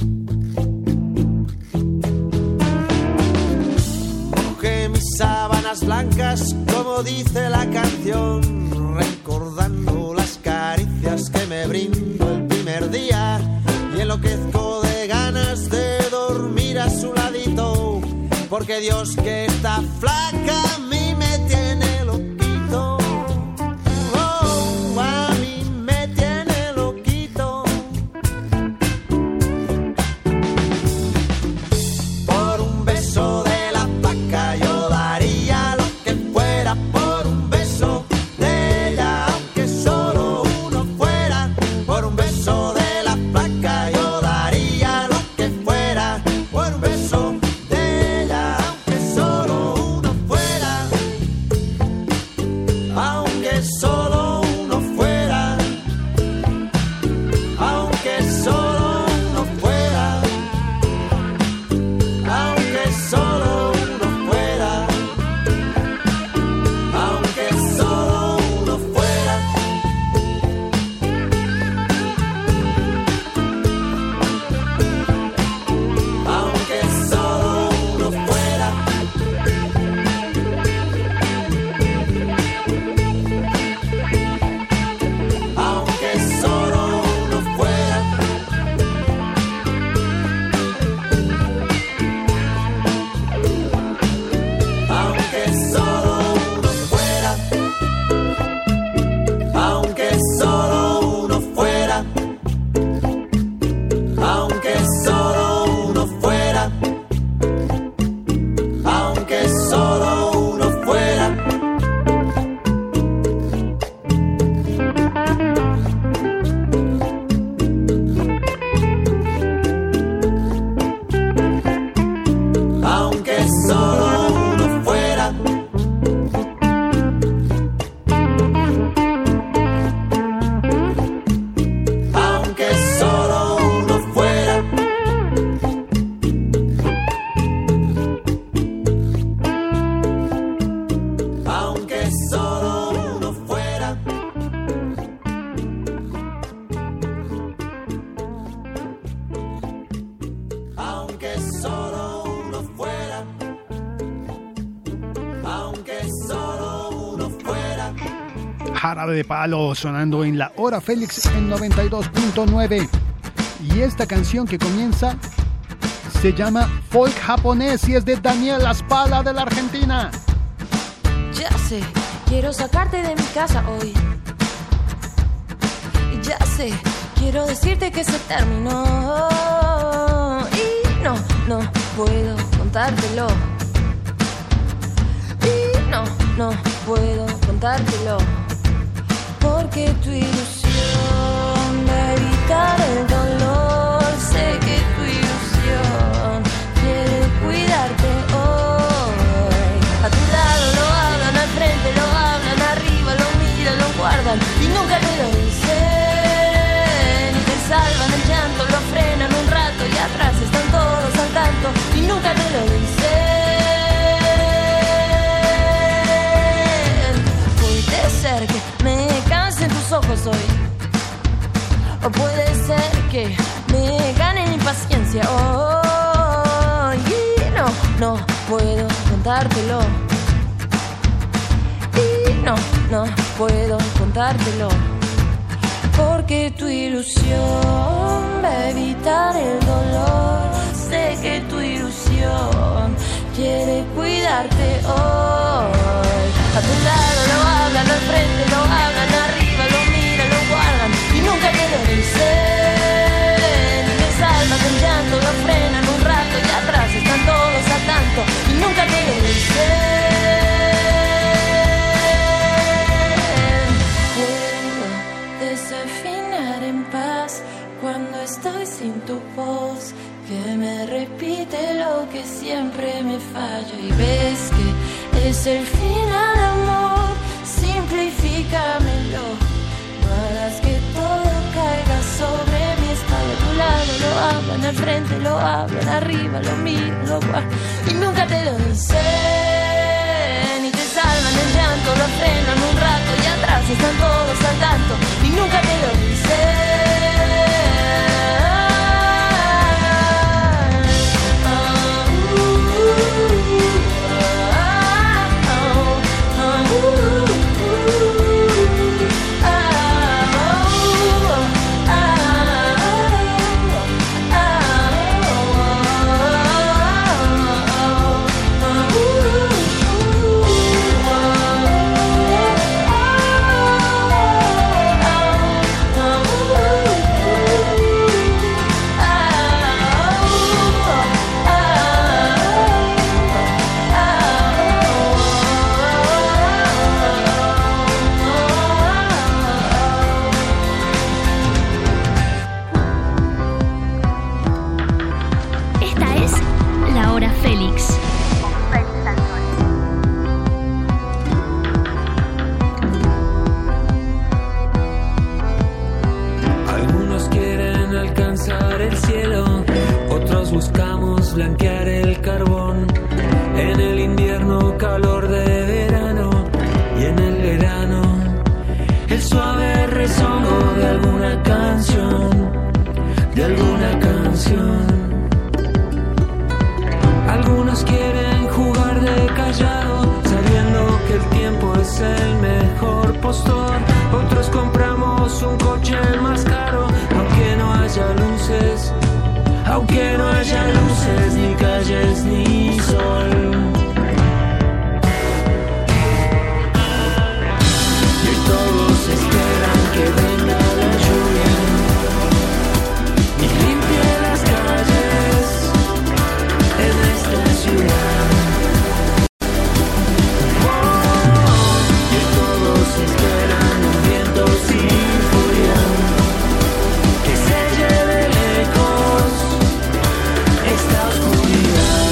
Mojé mis sábanas blancas, como dice la canción, recordando las caricias que me brindó el primer día, y enloquezco de ganas de dormir a su ladito, porque Dios que está flaca a mí me tiene loquito. Oh, a mí me tiene loquito. Por un beso de la flaca yo daría lo que fuera, por un beso de ella, aunque solo uno fuera. Por un beso de la flaca yo Jarabe de Palo sonando en la Hora Félix en 92.9. Y esta canción que comienza se llama Folk Japonés y es de Daniel Aspala de la Argentina. Ya sé, quiero sacarte de mi casa hoy. Y ya sé, quiero decirte que se terminó. Y no puedo contártelo. Y no puedo contártelo. Porque tu ilusión de evitar el dolor, sé que tu ilusión quiere cuidarte hoy. A tu lado lo hablan, al frente lo hablan, arriba lo miran, lo guardan y nunca te lo dicen. Y te salvan el llanto, lo frenan un rato y atrás están todos al tanto y nunca te lo dicen. Puede ser que me cansen tus ojos hoy, o puede ser que me gane mi paciencia hoy. Y no puedo contártelo. Y no puedo contártelo. Porque tu ilusión va a evitar el dolor. Sé que tu ilusión quiere cuidarte hoy. A tu lado lo hablan, al frente lo hablan, arriba lo miran, lo guardan y nunca te lo dicen. Y te salvan el llanto, lo frenan un rato y atrás están todos al tanto y nunca te lo dicen. Puedo desafinar en paz cuando estoy sin tu voz, que me repite lo que siempre me falla. Y ves que es el final, amor, simplifícamelo. No hagas que todo caiga sobre mi espalda. A tu lado lo hablan, al frente lo hablan, arriba lo miran, lo guardan y nunca te lo dicen. Y te salvan el llanto, lo frenan un rato y atrás están todos al tanto y nunca te lo dicen. Buscamos blanquear el carbón en el invierno, calor de verano, y en el verano el suave resono de alguna canción, de alguna canción. Algunos quieren jugar de callado, sabiendo que el tiempo es el mejor postor. Otros compramos un coche más caro, aunque no haya luces. Aunque no haya luces, ni calles, ni sol. Y hoy todos esperan que venga la lluvia y limpie las calles en esta ciudad. Y hoy todos esperan un viento sin furia que se lleve lejos esta oscuridad.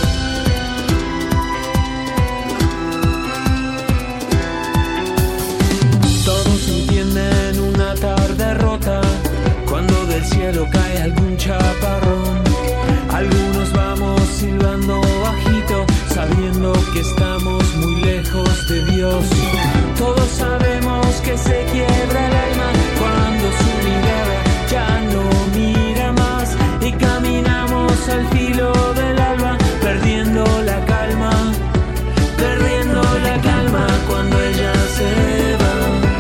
Todos entienden una tarde rota cuando del cielo cae algún chaparrón. Algunos vamos silbando bajito, sabiendo que estamos muy lejos de Dios. Todos sabemos que se quiebra el alma cuando su mirada ya no mira más y caminamos al filo del alba, perdiendo la calma cuando ella se va.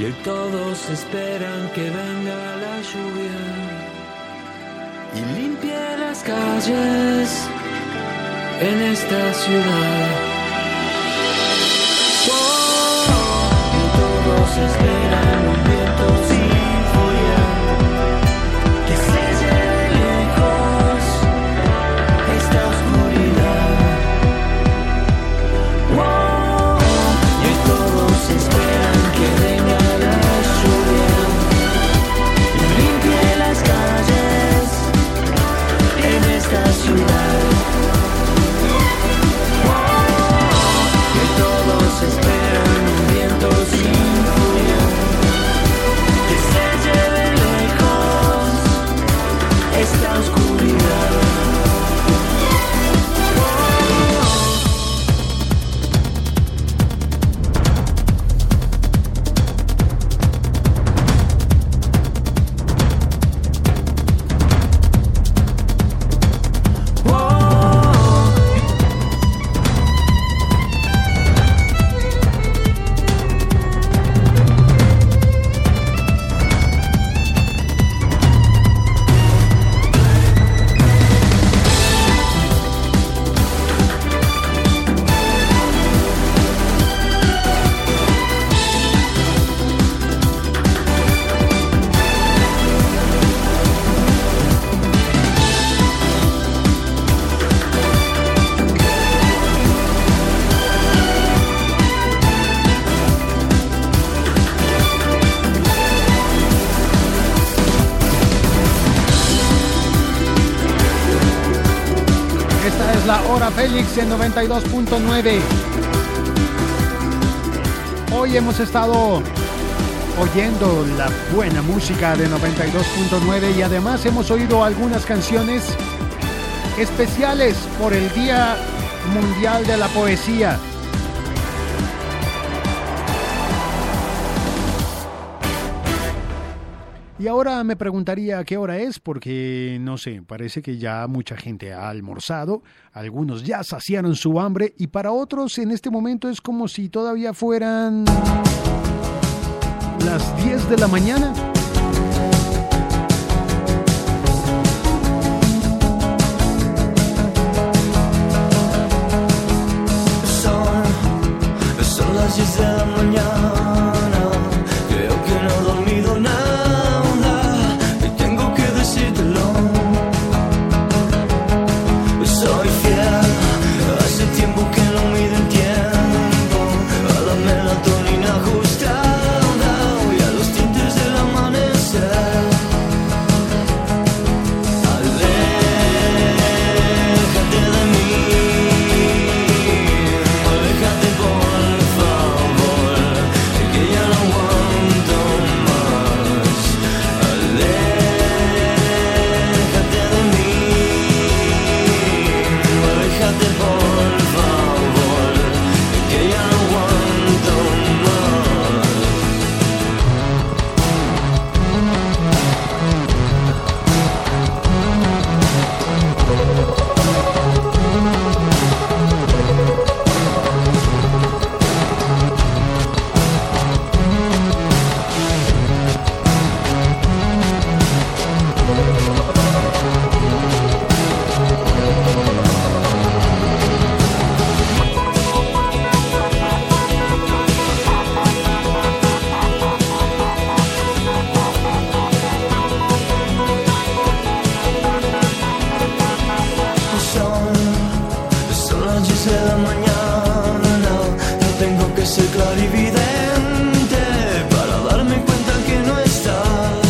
y hoy todos esperan que venga la lluvia y limpie las calles en esta ciudad. Y todos esperan un viento sin furia que se lleve lejos esta oscuridad. Y hoy todos esperan que venga la lluvia y limpie las calles en esta ciudad. Y hoy todos esperan un viento sin furia que se lleve lejos esta oscuridad. La Hora Félix en 92.9. Hoy hemos estado oyendo la buena música de 92.9 y además hemos oído algunas canciones especiales por el Día Mundial de la Poesía. Y ahora me preguntaría qué hora es, porque no sé, parece que ya mucha gente ha almorzado, algunos ya saciaron su hambre y para otros en este momento es como si todavía fueran las 10 de la mañana. Son las 10 de la mañana, creo que no he dormido nada. Soy fiel, hace tiempo que no mide el tiempo, a la melatonina ajustada y a los tintes del amanecer. Aléjate de mí, aléjate por favor, que ya no aguanto más. Aléjate de mí, aléjate por favor, que ya no aguanto más. Son las 10 de la mañana, no tengo que ser clarividente para darme cuenta que no estás.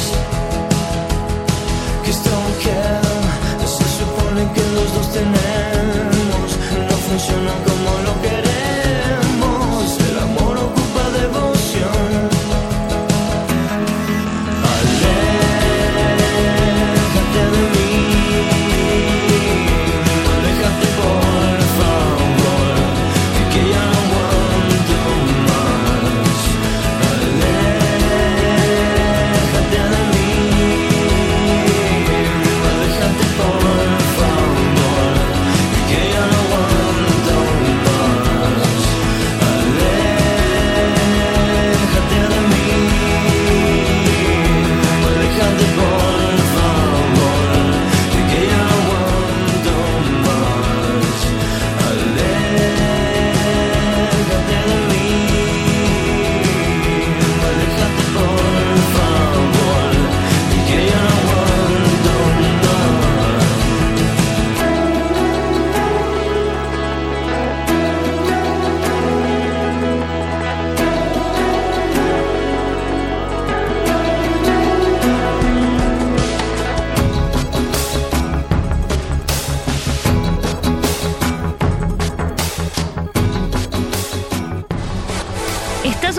Que esto que se supone que los dos tenemos no funciona como lo queremos. El amor ocupa devoción. Aléjate de mí, aléjate por favor, que ya no aguanto más. Aléjate de mí, aléjate por favor,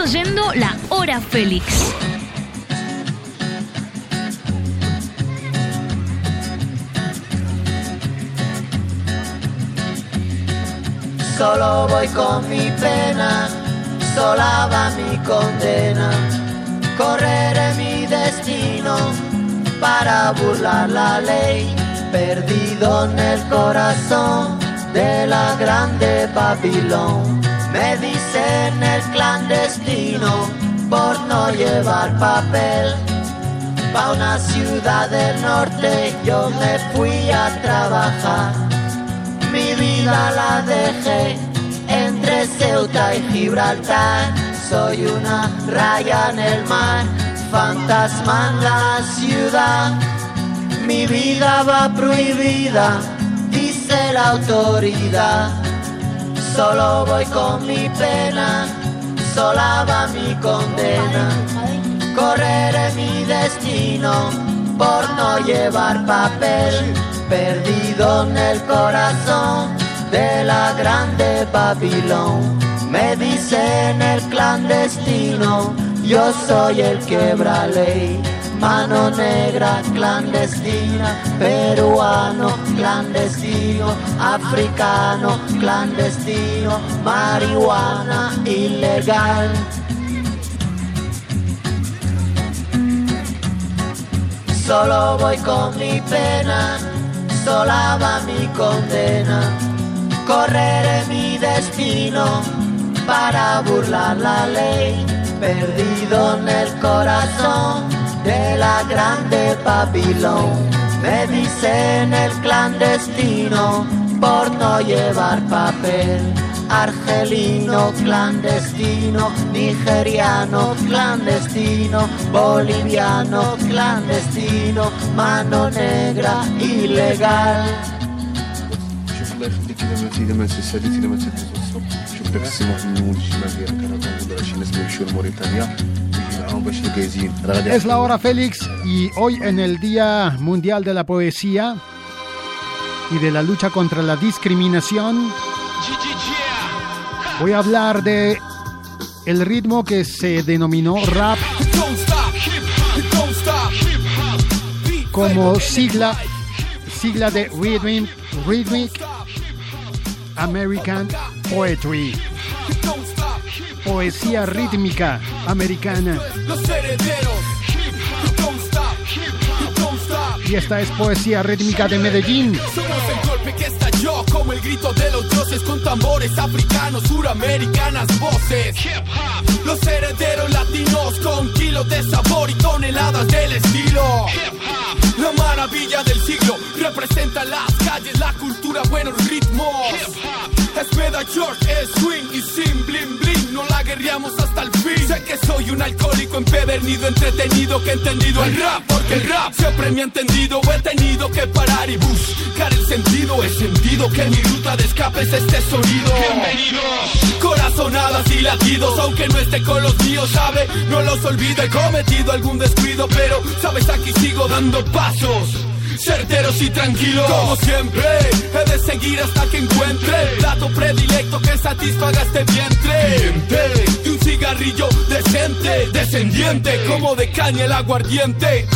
oyendo La Hora Félix. Solo voy con mi pena, sola va mi condena. Correré mi destino para burlar la ley, perdido en el corazón de la grande Babilón. Me dicen el clandestino por no llevar papel. Pa' una ciudad del norte yo me fui a trabajar. Mi vida la dejé entre Ceuta y Gibraltar. Soy una raya en el mar, fantasma en la ciudad. Mi vida va prohibida, dice la autoridad. Solo voy con mi pena, sola va mi condena. Correré mi destino por no llevar papel, perdido en el corazón de la grande Babilón. Me dicen el clandestino, yo soy el quebra ley. Mano negra clandestina, peruano clandestino, africano clandestino, marihuana ilegal. Solo voy con mi pena, sola va mi condena. Correré mi destino para burlar la ley, perdido en el corazón de la grande Babilón. Me dicen el clandestino por no llevar papel. Argelino clandestino, nigeriano clandestino, boliviano clandestino, mano negra ilegal. Es la hora Félix y hoy en el Día Mundial de la Poesía y de la lucha contra la discriminación voy a hablar de el ritmo que se denominó rap como sigla de Rhythmic American Poetry, poesía rítmica americana. Y esta es poesía rítmica de Medellín. Somos el golpe que estalló como el grito de los dioses, con tambores africanos, suramericanas voces. Los herederos latinos con kilos de sabor y toneladas del estilo. La maravilla del siglo representa las calles, la cultura, buenos ritmos. Es Meda York, es swing y sin bling bling, no la guerreamos hasta el fin. Sé que soy un alcohólico empedernido, entretenido, que he entendido el rap, porque el rap siempre me ha entendido. He tenido que parar y buscar el sentido. He sentido que mi ruta de escape es este sonido. Bienvenidos, corazonadas y latidos, aunque no esté con los míos, sabe, no los olvido. He cometido algún descuido, pero sabes, aquí sigo dando pasos certeros y tranquilos. Como siempre, he de seguir hasta que encuentre el plato predilecto que satisfaga este vientre. Cliente de un cigarrillo decente, descendiente como de caña el aguardiente.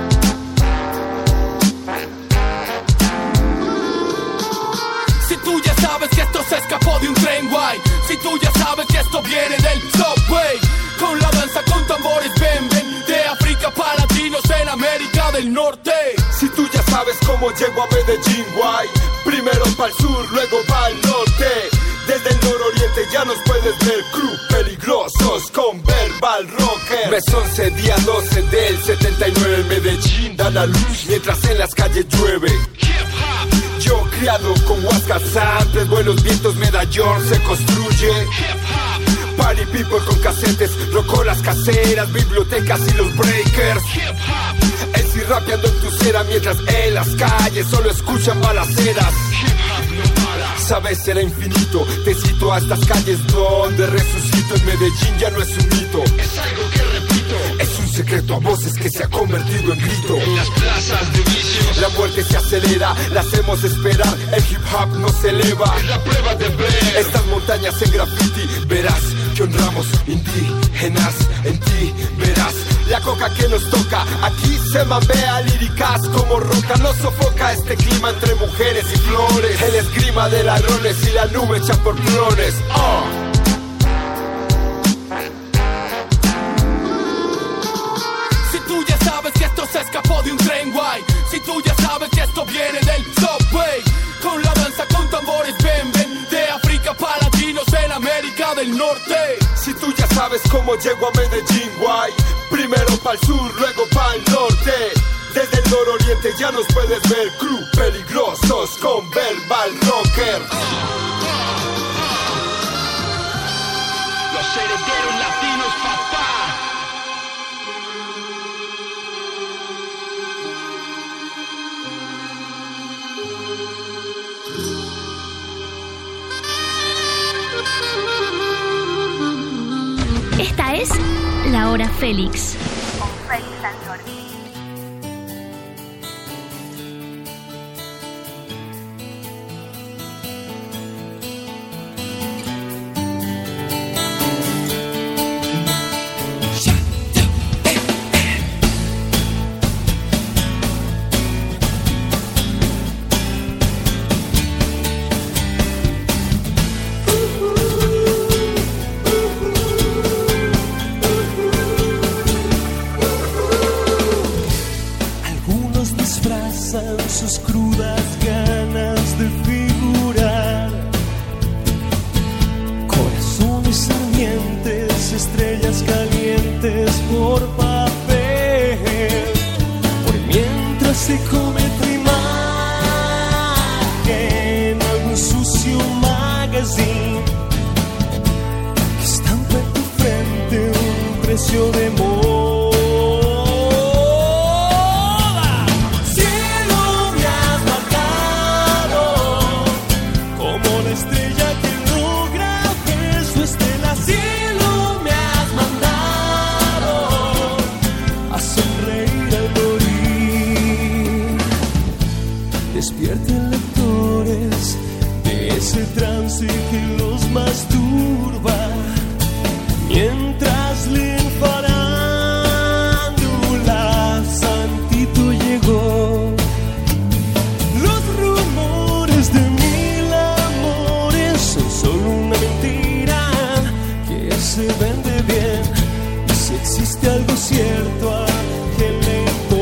Si tú ya sabes que esto se escapó de un tren guay, si tú ya sabes que esto viene del subway, con la danza con tambores ven, de África para latinos en América del Norte. Si tú ya sabes cómo llego a Medellín, guay, primero pa'l sur, luego pa'l norte. Desde el nororiente ya nos puedes ver, crew peligrosos con Verbal Rocker. Mes 11, día 12 del 79 en Medellín da la luz mientras en las calles llueve. Yo criado con Huasca samples, buenos vientos, Medellín se construye. Party people con casetes, rocolas caseras, bibliotecas y los breakers. MC rapeando en tu cera mientras en las calles solo escuchan balaceras. Sabes, será infinito, te cito a estas calles donde resucito. En Medellín ya no es un mito, es algo que repito, es un secreto a voces que se ha convertido en grito. En las plazas de vicios la muerte se acelera, la hacemos esperar, el hip hop no se eleva. Es la prueba de ver estas montañas en graffiti, verás que honramos indígenas. En ti verás la coca que nos toca. Aquí se mambea líricas como roca. Nos sofoca este clima entre mujeres y flores. El esgrima de ladrones y la nube hecha por clones. Si tú ya sabes que esto se escapó de un tren guay, si tú ya sabes que esto viene del subway, con la danza con tambores ven, ven, de África para latinos en América del Norte. Si tú ya sabes cómo llego a Medellín, guay, primero pa'l sur, luego pa'l norte. Desde el nororiente ya nos puedes ver, crew peligrosos con Verbal Rocker. Los herederos latinos, papá. Esta es La Hora Félix. Con Félix Santorni. Sus crudas ganas de figurar, corazones ardientes, estrellas calientes por papel, por mientras se come tu imagen, algún sucio magazine que estampa en tu frente un precio de moda. Despierten lectores de ese trance que los masturba, mientras leen farándula. Santito llegó. Los rumores de mil amores son solo una mentira que se vende bien. Y si existe algo cierto, ¿a quién le importa?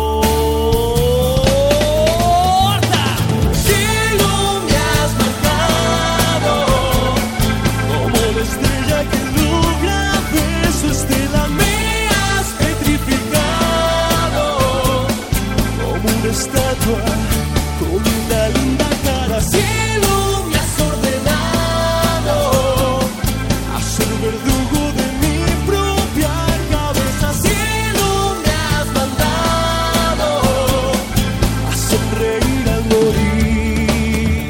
Con una linda cara, cielo, me has ordenado a ser verdugo de mi propia cabeza. Cielo, me has mandado a sonreír al morir.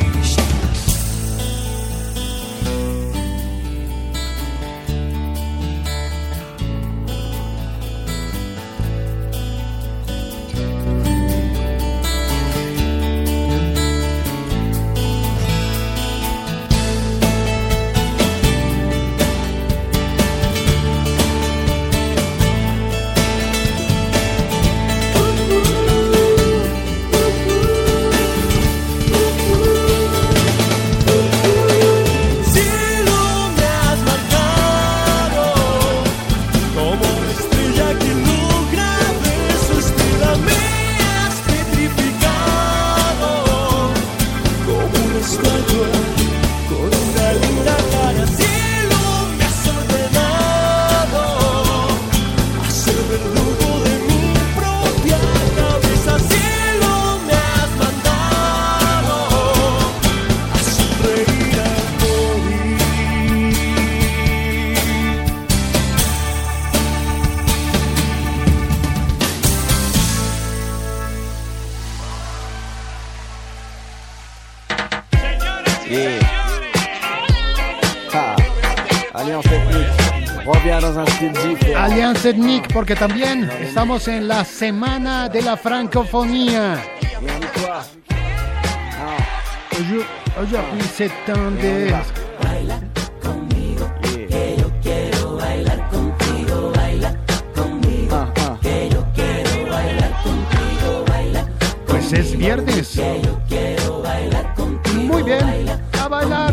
Alliance Ethnique, porque también estamos en la Semana de la Francofonía. Aujourd'hui c'est un des es viernes. Muy bien, a bailar.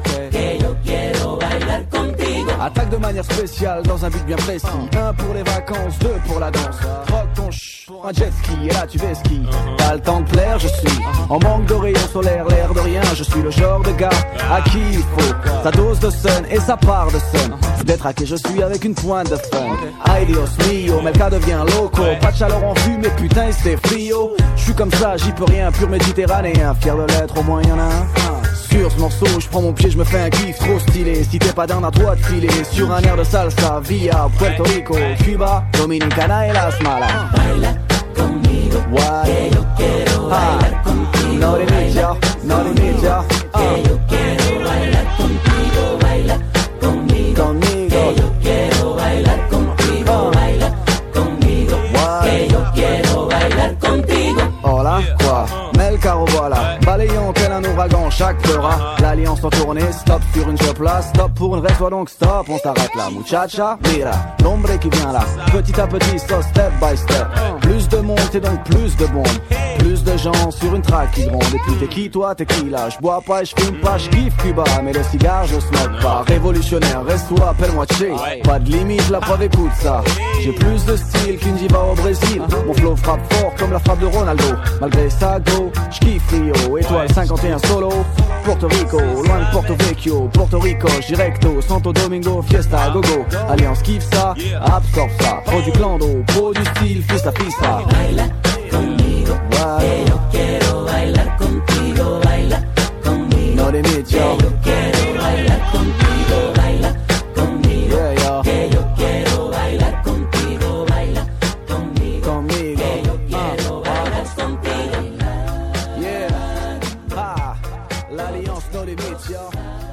Que yo quiero bailar contigo. Attaque de manière spéciale dans un but bien précis. Un pour les vacances, deux pour la danse. Rock ton pour un jet ski et là tu vais ski. T'as le temps de plaire, je suis en manque de rayons solaires, l'air de rien. Je suis le genre de gars à qui il faut sa dose de sun et sa part de sun. Détraqué je suis avec une pointe de fun. Ay Dios mio, mais le cas devient loco. Pas de chaleur en vue, mais putain c'est frio. Je suis comme ça, j'y peux rien, pur méditerranéen. Fier de l'être, au moins y'en a un. Sur ce morceau, je prends mon pied, je me fais un kiff trop stylé. Si t'es pas down, à toi de filer. Sur un air de salsa, via Puerto Rico, Cuba, Dominicana et Las Malas. Baila conmigo, que yo quiero bailar contigo. No limit ya, no limit ya. Que yo quiero bailar contigo, baila conmigo. Conmigo. Que yo quiero bailar contigo, baila conmigo. Que yo quiero bailar contigo. Hola, quoi? Mais le carreau voilà, balayant tel un ouragan, chaque fera l'alliance en tournée, stop sur une job là, stop pour une vraie fois donc stop, on s'arrête là, muchacha, mira, l'ombre qui vient là, petit à petit, so step by step, plus de monde et donc plus de bombes, plus de gens sur une track qui gronde, et puis t'es qui toi, t'es qui là, je bois pas, je fume pas, je kiffe Cuba, mais le cigare je smoke pas, révolutionnaire, reste-toi, appelle-moi Che, pas de limite, la preuve écoute ça, j'ai plus de style qu'une diva au Brésil, mon flow frappe fort comme la frappe de Ronaldo, malgré ça go, j'kiffe Rio, étoile 51 solo, Porto Rico, loin de Porto Vecchio, Porto Rico, directo, Santo Domingo, fiesta, gogo, Alliance kiffe ça, absorbe ça, pro du clando, pro du style, fiesta, fiesta. Baila conmigo, que yo quiero bailar contigo, baila conmigo. No limit, yo. Que yo quiero bailar contigo, baila conmigo. Yeah, yo. Que yo quiero bailar contigo, baila conmigo. Conmigo. Que yo quiero bailar contigo. Yeah, l'alliance no limit, yo.